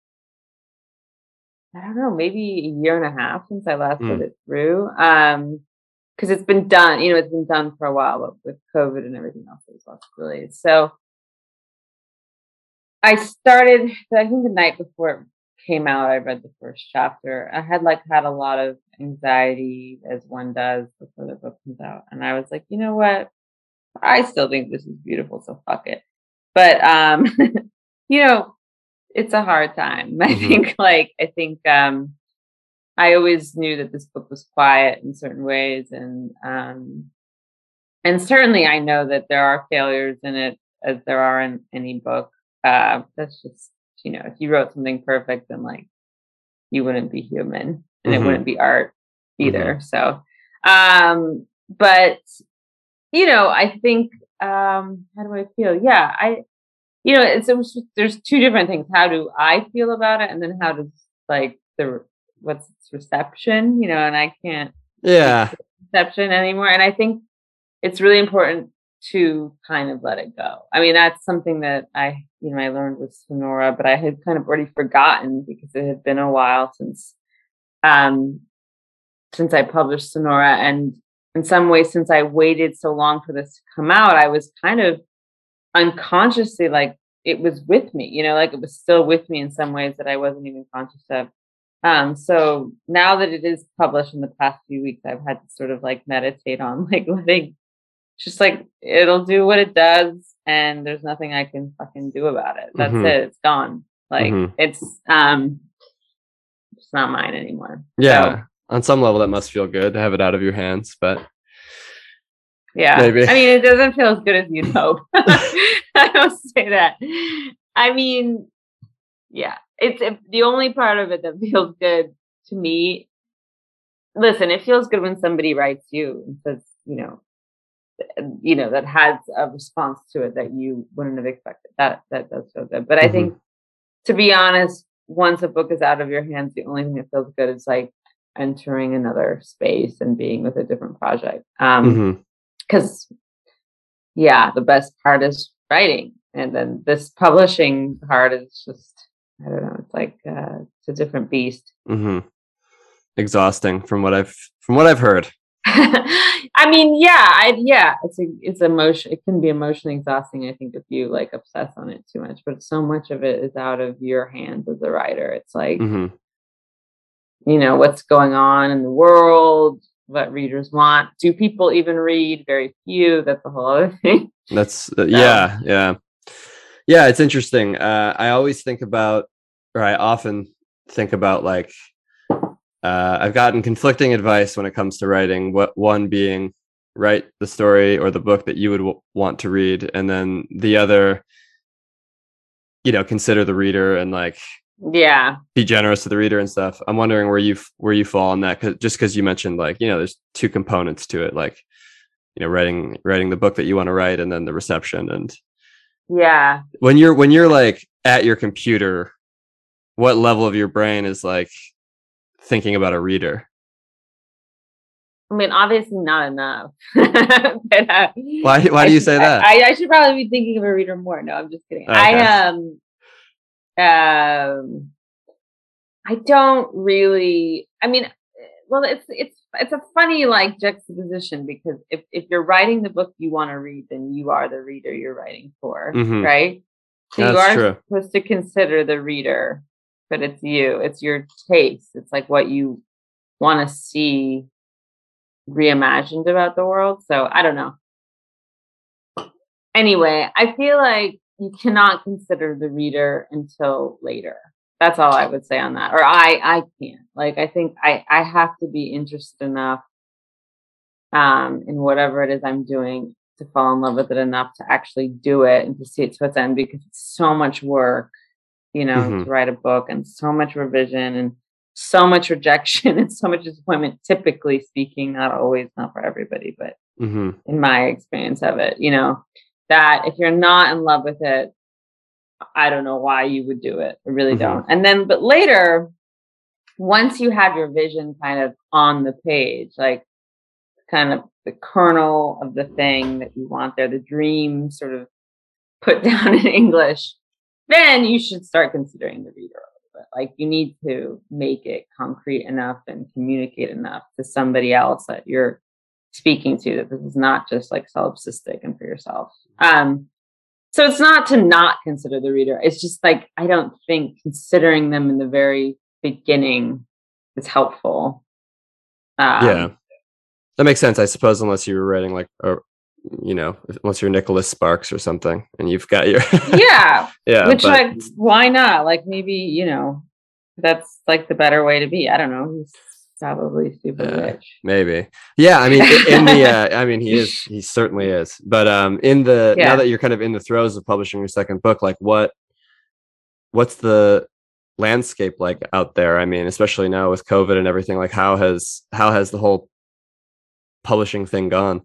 I don't know, maybe a year and a half since I last mm. read it through. Um, because it's been done, you know, it's been done for a while, but with COVID and everything else, there's lots of delays. So I started, I think the night before it came out, I read the first chapter. I had like had a lot of anxiety, as one does before the book comes out. And I was like, you know what? I still think this is beautiful, so fuck it. But, um, you know, it's a hard time. I mm-hmm. think like, I think, um, I always knew that this book was quiet in certain ways. And, um, and certainly I know that there are failures in it, as there are in any book. Uh, that's just, you know, if you wrote something perfect, then like you wouldn't be human and mm-hmm. it wouldn't be art either. Mm-hmm. So, um, but, you know, I think, um, how do I feel? Yeah, I, you know, it's, it was just, there's two different things. How do I feel about it? And then how does like the, what's its reception, you know, and I can't yeah reception anymore. And I think it's really important to kind of let it go. I mean, that's something that I, you know, I learned with Sonora, but I had kind of already forgotten because it had been a while since, um, since I published Sonora. And in some ways, since I waited so long for this to come out, I was kind of unconsciously like, it was with me, you know, like it was still with me in some ways that I wasn't even conscious of. Um, so now that it is published in the past few weeks, I've had to sort of like meditate on like letting, just like it'll do what it does, and there's nothing I can fucking do about it. That's mm-hmm. it. It's gone. Like mm-hmm. it's um, it's not mine anymore. Yeah, so, on some level, that must feel good to have it out of your hands, but yeah, maybe. I mean, it doesn't feel as good as you'd hope. I don't say that. I mean, yeah, it's it, the only part of it that feels good to me. Listen, it feels good when somebody writes you and says, you know, you know, that has a response to it that you wouldn't have expected. That that does feel good. But mm-hmm. I think, to be honest, once a book is out of your hands, the only thing that feels good is like entering another space and being with a different project. Um, because mm-hmm. yeah, the best part is writing, and then this publishing part is just, I don't know. It's like uh, it's a different beast. Mm-hmm. Exhausting, from what I've from what I've heard. I mean, yeah, I, yeah, it's a, it's emotion. It can be emotionally exhausting, I think, if you like obsess on it too much. But so much of it is out of your hands as a writer. It's like, mm-hmm. you know, what's going on in the world, what readers want. Do people even read? Very few. That's a whole other thing. That's uh, so. yeah, yeah, yeah. It's interesting. Uh, I always think about, or I often think about, like. Uh, I've gotten conflicting advice when it comes to writing. What one being, write the story or the book that you would w- want to read, and then the other, you know, consider the reader and like, yeah, be generous to the reader and stuff. I'm wondering where you where you fall on that, cause, just because you mentioned like, you know, there's two components to it, like, you know, writing writing the book that you want to write, and then the reception. And yeah, when you're when you're like at your computer, what level of your brain is like thinking about a reader? I mean, obviously not enough. but, uh, why why I do you should, say that? I, I should probably be thinking of a reader more. No, I'm just kidding. Okay. I um um I don't really, I mean, well, it's it's it's a funny like juxtaposition, because if, if you're writing the book you want to read, then you are the reader you're writing for, mm-hmm. right? So That's you are true. supposed to consider the reader, but it's you, it's your taste. It's like what you want to see reimagined about the world. So I don't know. Anyway, I feel like you cannot consider the reader until later. That's all I would say on that. Or I, I can't. Like, I think I, I have to be interested enough um, in whatever it is I'm doing to fall in love with it enough to actually do it and to see it to its end, because it's so much work, you know, Mhm. to write a book, and so much revision and so much rejection and so much disappointment, typically speaking, not always, not for everybody, but Mhm. in my experience of it, you know, that if you're not in love with it, I don't know why you would do it. I really Mhm. don't. And then, but later, once you have your vision kind of on the page, like kind of the kernel of the thing that you want there, the dream sort of put down in English, then you should start considering the reader a little bit. Like you need to make it concrete enough and communicate enough to somebody else that you're speaking to, that this is not just like solipsistic and for yourself. Um, so it's not to not consider the reader. It's just like, I don't think considering them in the very beginning is helpful. Um, Yeah, that makes sense, I suppose, unless you were writing like a, you know, unless you're Nicholas Sparks or something, and you've got your yeah, yeah, which but like, why not? Like maybe, you know, that's like the better way to be. I don't know. He's probably super uh, rich. maybe, yeah. I mean, i- in the, uh, I mean, he is, he certainly is. But um, in the now Yeah. that you're kind of in the throes of publishing your second book, like what, what's the landscape like out there? I mean, especially now with COVID and everything. Like, how has how has the whole publishing thing gone?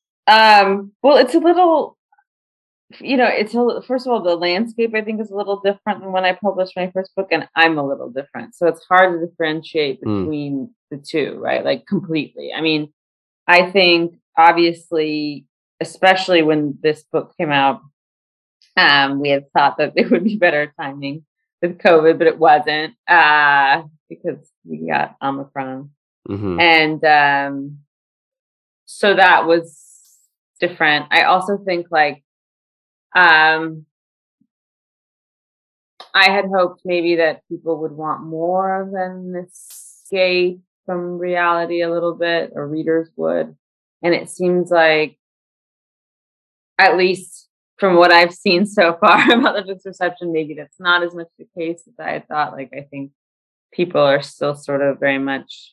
Um, well, it's a little, you know, it's a, first of all, the landscape I think is a little different than when I published my first book, and I'm a little different. So it's hard to differentiate Mm. between the two, right? Like completely. I mean, I think obviously, especially when this book came out, um, we had thought that it would be better timing with COVID, but it wasn't, uh, because we got Omicron. Mhm. And um, so that was different. I also think like, um, I had hoped maybe that people would want more of an escape from reality a little bit, or readers would. And it seems like, at least from what I've seen so far about the book's reception, maybe that's not as much the case as I had thought. Like, I think people are still sort of very much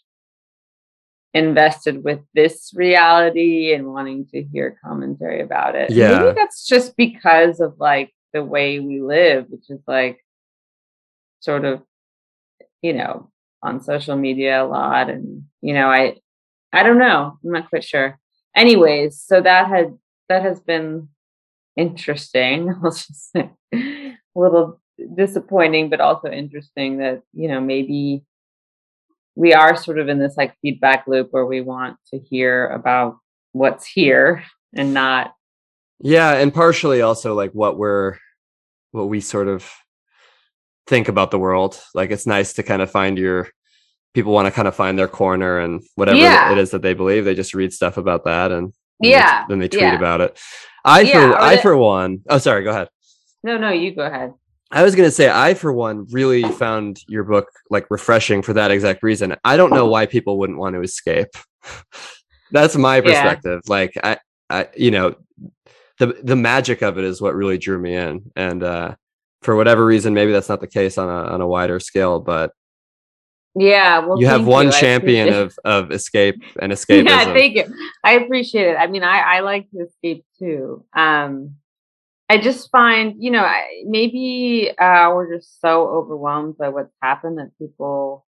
invested with this reality and wanting to hear commentary about it. And Yeah. maybe that's just because of like the way we live, which is like sort of, you know, on social media a lot. And, you know, I, I don't know. I'm not quite sure. Anyways, so that had, that has been interesting. I'll just say a little disappointing, but also interesting that, you know, maybe we are sort of in this like feedback loop where we want to hear about what's here and not. Yeah, and partially also like what we're what we sort of think about the world. Like it's nice to kind of find your people want to kind of find their corner, and whatever Yeah. it is that they believe, they just read stuff about that, and then Yeah, they, then they tweet yeah. about it. I Yeah, for or I the- for one, oh sorry, go ahead. No, no, you go ahead. I was going to say, I, for one, really found your book like refreshing for that exact reason. I don't know why people wouldn't want to escape. That's my Yeah. perspective. Like, I, I, you know, the, the magic of it is what really drew me in. And, uh, for whatever reason, maybe that's not the case on a, on a wider scale, but Yeah, well, you have thank one you. I champion appreciate- of, of escape and escapism. Yeah, thank you. I appreciate it. I mean, I, I like to escape too. Um, I just find, you know, I, maybe uh, we're just so overwhelmed by what's happened that people,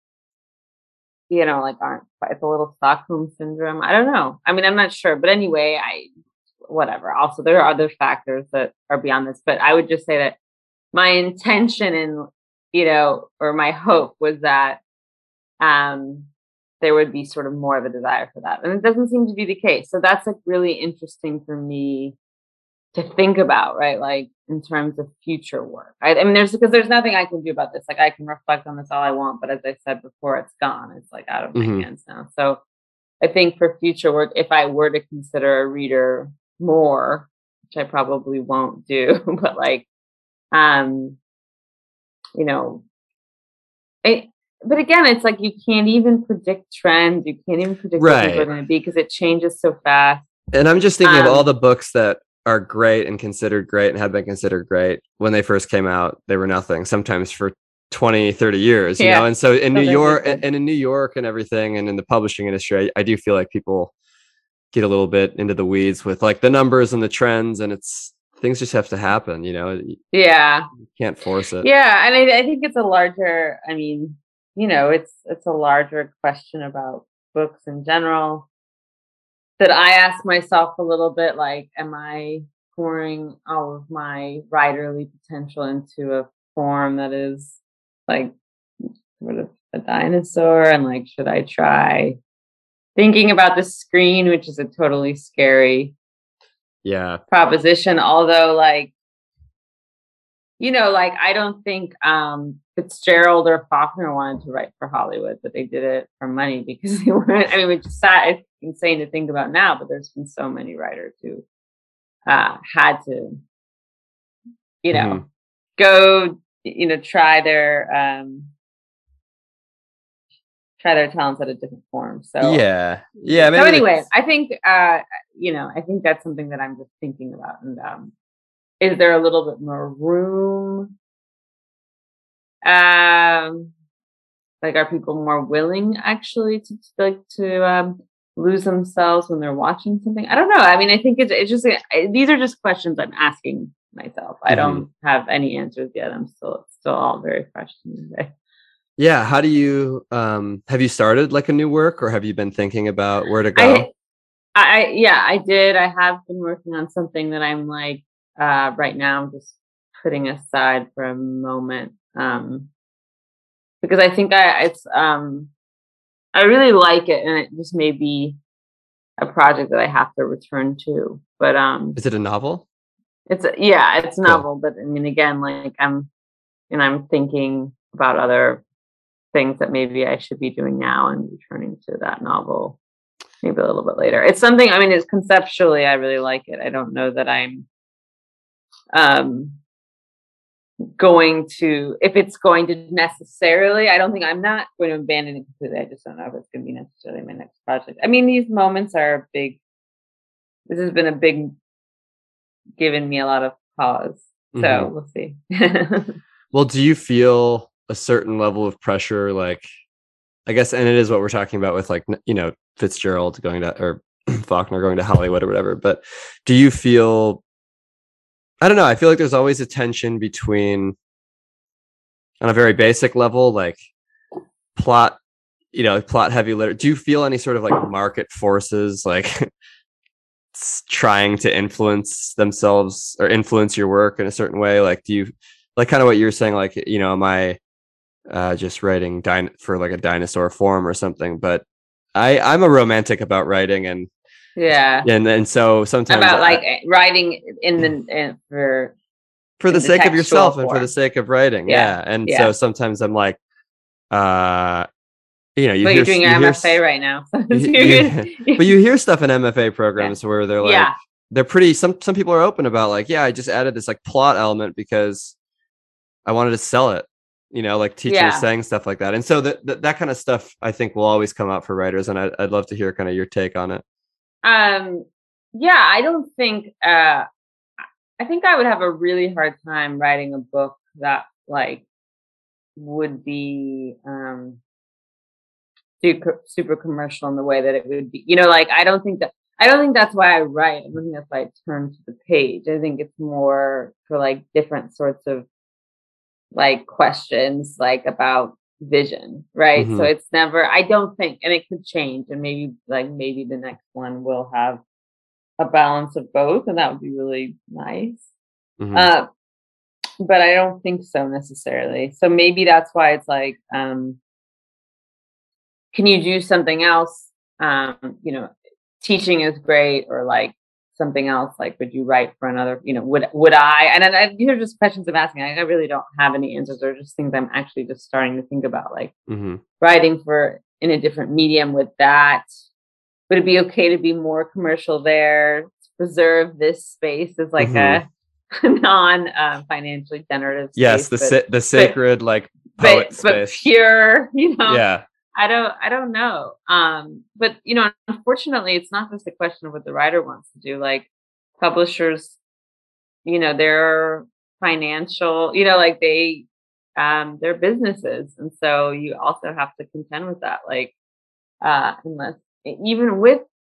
you know, like aren't, it's a little Stockholm syndrome. I don't know. I mean, I'm not sure. But anyway, I, whatever. Also, there are other factors that are beyond this. But I would just say that my intention and, you know, or my hope was that um, there would be sort of more of a desire for that. And it doesn't seem to be the case. So that's like really interesting for me to think about, right? Like in terms of future work. I, I mean, there's because there's nothing I can do about this. Like I can reflect on this all I want, but as I said before, it's gone. It's like out of my Mhm. hands now. So I think for future work, if I were to consider a reader more, which I probably won't do, but like, um, you know, it, but again, it's like you can't even predict trends. You can't even predict what things Right. are going to be because it changes so fast. And I'm just thinking Um, of all the books that are great and considered great and have been considered great when they first came out. They were nothing, sometimes for twenty, thirty years, you Yeah. know? And so in So New they're York different. and in New York and everything, and in the publishing industry, I, I do feel like people get a little bit into the weeds with like the numbers and the trends, and it's things just have to happen, you know. You Yeah. can't force it. Yeah, and I, I think it's a larger. I mean, you know, it's it's a larger question about books in general that I ask myself a little bit. Like, am I pouring all of my writerly potential into a form that is like sort of a dinosaur? And like, should I try thinking about the screen, which is a totally scary Yeah. proposition? Although, like, you know, like I don't think um, Fitzgerald or Faulkner wanted to write for Hollywood, but they did it for money because they weren't. I mean, which is sad, it's insane to think about now, but there's been so many writers who uh, had to, you know, Mhm. go, you know, try their um, try their talents at a different form. So Yeah. Yeah. so Maybe anyway, it's- I think uh, you know, I think that's something that I'm just thinking about. And um, is there a little bit more room? Um, like, are people more willing actually to like to um, lose themselves when they're watching something? I don't know. I mean, I think it's it's just I, these are just questions I'm asking myself. I Mhm. don't have any answers yet. I'm still it's still all very fresh to me today. Yeah. How do you um have you started like a new work, or have you been thinking about where to go? I, I yeah, I did. I have been working on something that I'm like uh, right now. I'm just putting aside for a moment um, because I think I it's um, I really like it, and it just may be a project that I have to return to. But um, Is it a novel? it's a, yeah, it's a Cool. novel. But I mean, again, like I'm and I'm thinking about other things that maybe I should be doing now and returning to that novel maybe a little bit later. It's something, I mean, it's conceptually, I really like it. I don't know that I'm um, going to, if it's going to necessarily, I don't think I'm not going to abandon it completely. I just don't know if it's going to be necessarily my next project. I mean, these moments are big. This has been a big, given me a lot of pause. So Mhm. we'll see. Well, do you feel a certain level of pressure, like, I guess, and it is what we're talking about with like, you know, Fitzgerald going to, or Faulkner going to Hollywood or whatever, but do you feel, I don't know, I feel like there's always a tension between, on a very basic level, like plot, you know, plot heavy literature. Do you feel any sort of like market forces, like trying to influence themselves or influence your work in a certain way? Like, do you, like kind of what you're saying, like, you know, am I uh, just writing din- for like a dinosaur form or something? But I, I'm a romantic about writing, and Yeah. and and so sometimes About I, like writing in the in, for for the in the sake of yourself textual and for the form. sake of writing, Yeah. yeah. And so Yeah. sometimes I'm like, uh, you know, you But hear you're doing your you hear M F A right now. So you, you but you hear stuff in M F A programs yeah. where they're like, Yeah. they're pretty, some some people are open about like, yeah, I just added this like plot element because I wanted to sell it, you know, like teachers Yeah. saying stuff like that. And so that that, that kind of stuff I think will always come out for writers, and I, I'd love to hear kind of your take on it. Um yeah, I don't think uh I think I would have a really hard time writing a book that like would be um super super commercial in the way that it would be. You know, like I don't think that I don't think that's why I write. I don't think that's why I turn to the page. I think it's more for like different sorts of like questions like about vision, right? So Mm-hmm. it's never, I don't think, and it could change, and maybe like maybe the next one will have a balance of both, and that would be really nice. Mm-hmm. Uh, but I don't think so necessarily. So maybe that's why it's like, um, can you do something else? Um, you know, teaching is great, or like something else. Like, would you write for another? You know, would would I? And then I, these are just questions I'm asking. I, I really don't have any answers. They're just things I'm actually just starting to think about. Like Mm-hmm. writing for in a different medium. With that, would it be okay to be more commercial there? To preserve this space as like Mm-hmm. a non uh, financially generative space. Yes, the but, sa- the sacred but, like poet but, space. But pure, you know. Yeah. I don't I don't know. Um, but you know, unfortunately it's not just a question of what the writer wants to do. Like publishers, you know, they're financial, you know, like they um they're businesses. And so you also have to contend with that. Like uh unless even with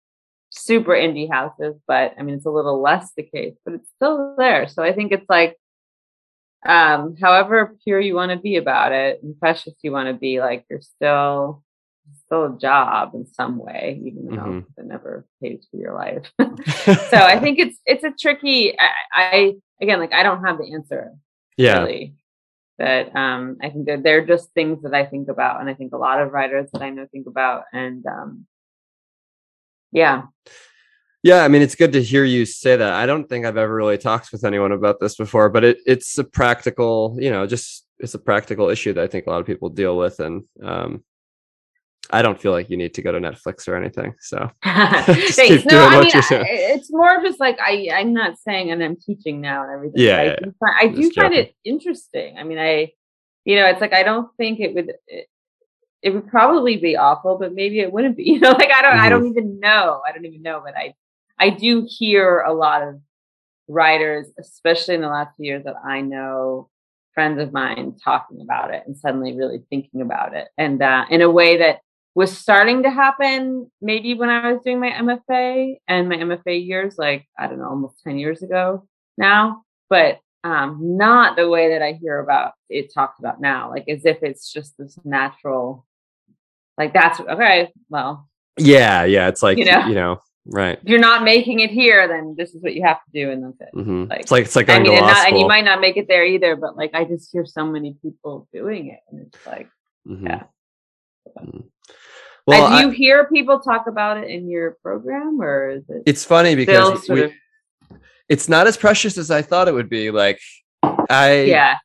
super indie houses, but I mean, it's a little less the case, but it's still there. So I think it's like, um, however pure you want to be about it and precious you want to be, like you're still still a job in some way, even though Mm-hmm. it never pays for your life. So I think it's it's a tricky. I, I again, like I don't have the answer. Yeah. Really. That um, I think that they're just things that I think about, and I think a lot of writers that I know think about, and um, yeah. Yeah, I mean, it's good to hear you say that. I don't think I've ever really talked with anyone about this before, but it, it's a practical, you know, just it's a practical issue that I think a lot of people deal with. And um, I don't feel like you need to go to Netflix or anything. So just Thanks. keep No, doing I what mean, you're I, doing. it's more just like I, I'm not saying, and I'm teaching now and everything. Yeah, but I yeah, do, find, I do just find joking. it interesting. I mean, I, you know, it's like I don't think it would. It, it would probably be awful, but maybe it wouldn't be. You know, like I don't, Mm-hmm. I don't even know. I don't even know, but I, I do hear a lot of writers, especially in the last few years that I know, friends of mine talking about it and suddenly really thinking about it, and uh, in a way that was starting to happen maybe when I was doing my M F A and my M F A years, like I don't know, almost ten years ago now, but um, not the way that I hear about it talked about now, like as if it's just this natural. Like that's okay. Well, Yeah, yeah. It's like, you know, you know, right. if you're not making it here, then this is what you have to do, and that's it. Mm-hmm. Like it's like it's like I going mean, to and, law not, school. and you might not make it there either, but like I just hear so many people doing it, and it's like, Mm-hmm. yeah. Mm-hmm. Well, uh, do you I, hear people talk about it in your program, or is it? It's funny because we, of... it's not as precious as I thought it would be. Like I, yeah.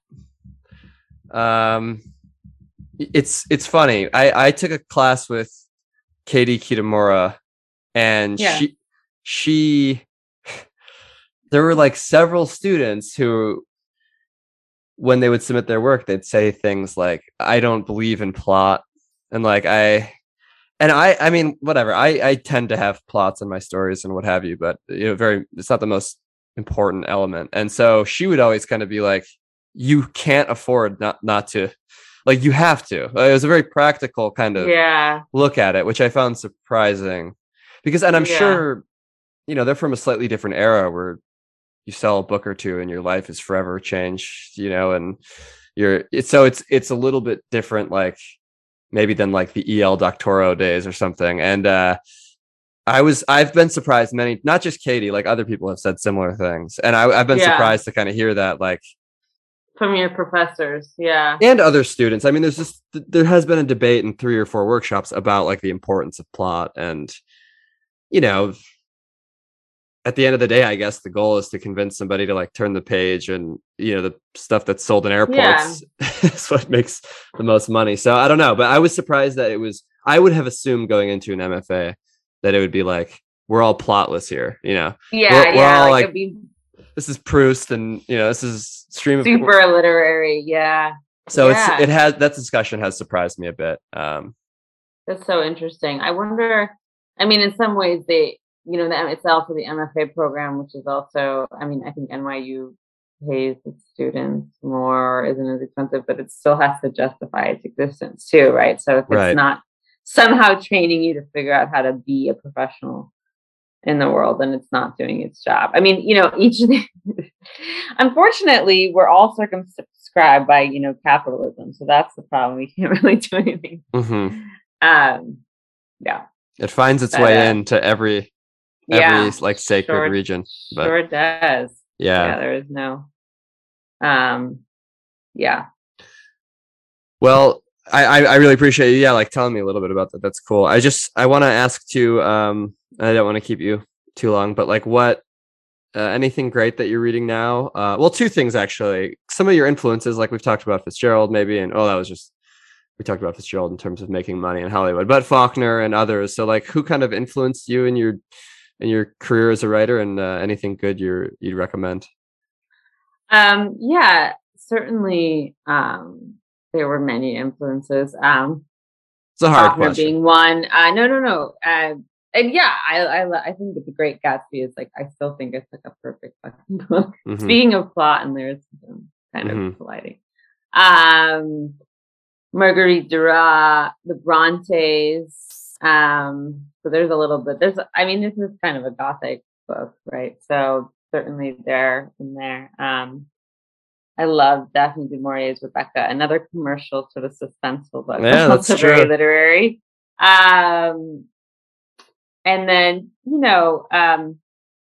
Um, it's it's funny. I I took a class with Katie Kitamura, and Yeah. she she there were like several students who, when they would submit their work, they'd say things like, "I don't believe in plot," and like I. And I, I mean, whatever. I, I tend to have plots in my stories and what have you, but you know, very, it's not the most important element. And so she would always kind of be like, "You can't afford not not to, like you have to." It was a very practical kind of yeah. look at it, which I found surprising, because, and I'm Yeah. sure, you know, they're from a slightly different era where you sell a book or two and your life is forever changed, you know, and you're it's so it's it's a little bit different, like. Maybe than like the E L Doctoro days or something. And uh, I was, I've been surprised many, not just Katie, like other people have said similar things. And I, I've been Yeah. surprised to kind of hear that, like from your professors. Yeah. And other students. I mean, there's just, there has been a debate in three or four workshops about like the importance of plot. And, you know, at the end of the day, I guess the goal is to convince somebody to like turn the page, and you know, the stuff that's sold in airports yeah. is what makes the most money. So I don't know, but I was surprised that it was, I would have assumed going into an M F A that it would be like, we're all plotless here, you know? Yeah. We're, we're yeah. all Like, like, be this is Proust, and you know, this is stream of super literary. Yeah. So yeah. it's, it has, that discussion has surprised me a bit. Um, that's so interesting. I wonder, I mean, in some ways they, you know, the, it's also the M F A program, which is also, I mean, I think N Y U pays its students more, isn't as expensive, but it still has to justify its existence too, right? So if it's right. not somehow training you to figure out how to be a professional in the world, then it's not doing its job. I mean, you know, each of the, unfortunately, we're all circumscribed by, you know, capitalism. So that's the problem. We can't really do anything. Mm-hmm. Um, yeah. It finds its but, way uh, into every, every yeah, like sacred sure, region. But sure does. Yeah. yeah, there is no. Um, yeah. Well, I, I I really appreciate you. Yeah, like telling me a little bit about that. That's cool. I just I want to ask too. Um, I don't want to keep you too long, but like, what? Uh, anything great that you're reading now? Uh, well, two things actually. Some of your influences, like we've talked about Fitzgerald, maybe, and oh, that was just. We talked about Fitzgerald in terms of making money in Hollywood, but Faulkner and others. So, like, who kind of influenced you in your in your career as a writer, and uh, anything good you're you'd recommend? Um, yeah, certainly. Um, there were many influences. Um, it's a hard Faulkner question. being one. Uh, no, no, no. Uh, and yeah, I, I, I think that The Great Gatsby is like, I still think it's like a perfect fucking book. Mm-hmm. Speaking of plot and lyricism, kind mm-hmm. of colliding. Um. Marguerite Duras, the Brontes. Um, so there's a little bit. There's, I mean, this is kind of a gothic book, right? So certainly there in there. Um, I love Daphne du Maurier's Rebecca, another commercial sort of suspenseful book, Yeah, but that's also true. very literary. Um, and then, you know, um,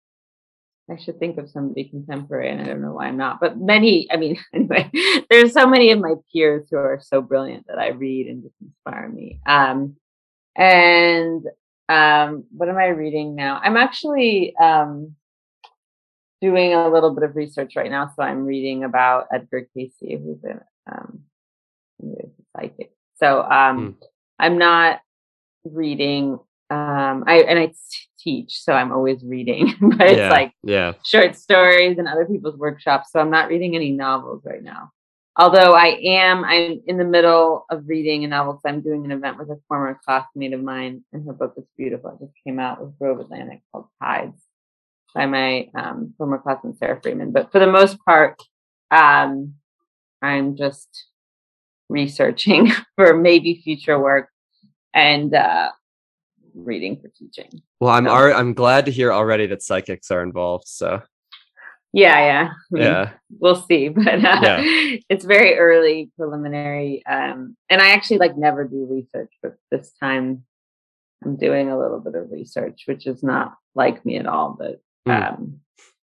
I should think of somebody contemporary, and I don't know why I'm not. But many, I mean, anyway, there's so many of my peers who are so brilliant that I read and just inspire me. Um, and um, what am I reading now? I'm actually um, doing a little bit of research right now. So I'm reading about Edgar Cayce, who's a, um, a psychic. So um, Mm. I'm not reading. Um, I and I teach, so I'm always reading, but it's Yeah, like yeah. short stories and other people's workshops. So I'm not reading any novels right now. Although I am, I'm in the middle of reading a novel because I'm doing an event with a former classmate of mine, and her book is beautiful. It just came out with Grove Atlantic called Tides by my um, former classmate Sarah Freeman. But for the most part, um, I'm just researching for maybe future work and uh, reading for teaching. Well, I'm So, alre- I'm glad to hear already that psychics are involved. So yeah, yeah. I mean, yeah, we'll see, but uh, Yeah. it's very early, preliminary. Um, and I actually like never do research, but this time I'm doing a little bit of research, which is not like me at all. But Mm. um,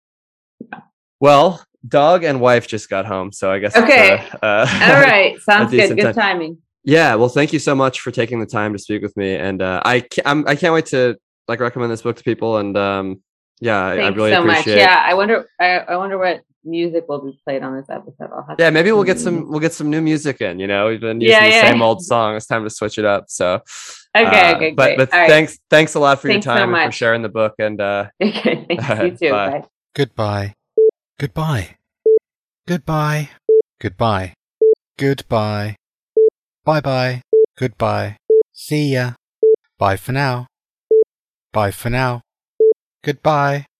well, dog and wife just got home, so I guess okay, it's, uh, uh, all right, a sounds good. decent Good time. timing. Yeah, well, thank you so much for taking the time to speak with me, and uh, I can't, I'm, I can't wait to like recommend this book to people, and um, yeah, I, I Thanks really so much. appreciate. Yeah, I wonder. I, I wonder what music will be played on this episode. I'll have Yeah, to maybe we'll get see. some we'll get some new music in. You know, we've been using Yeah, the yeah. same old song. It's time to switch it up. So, Okay, uh, okay, but great. but All right. thanks thanks a lot for Thanks so your time and for much. sharing the book. And uh, Okay, thanks. all You right, too. bye. Bye. Goodbye. Goodbye. Goodbye. Goodbye. Goodbye. Bye-bye. Goodbye. See ya. Bye for now. Bye for now. Goodbye.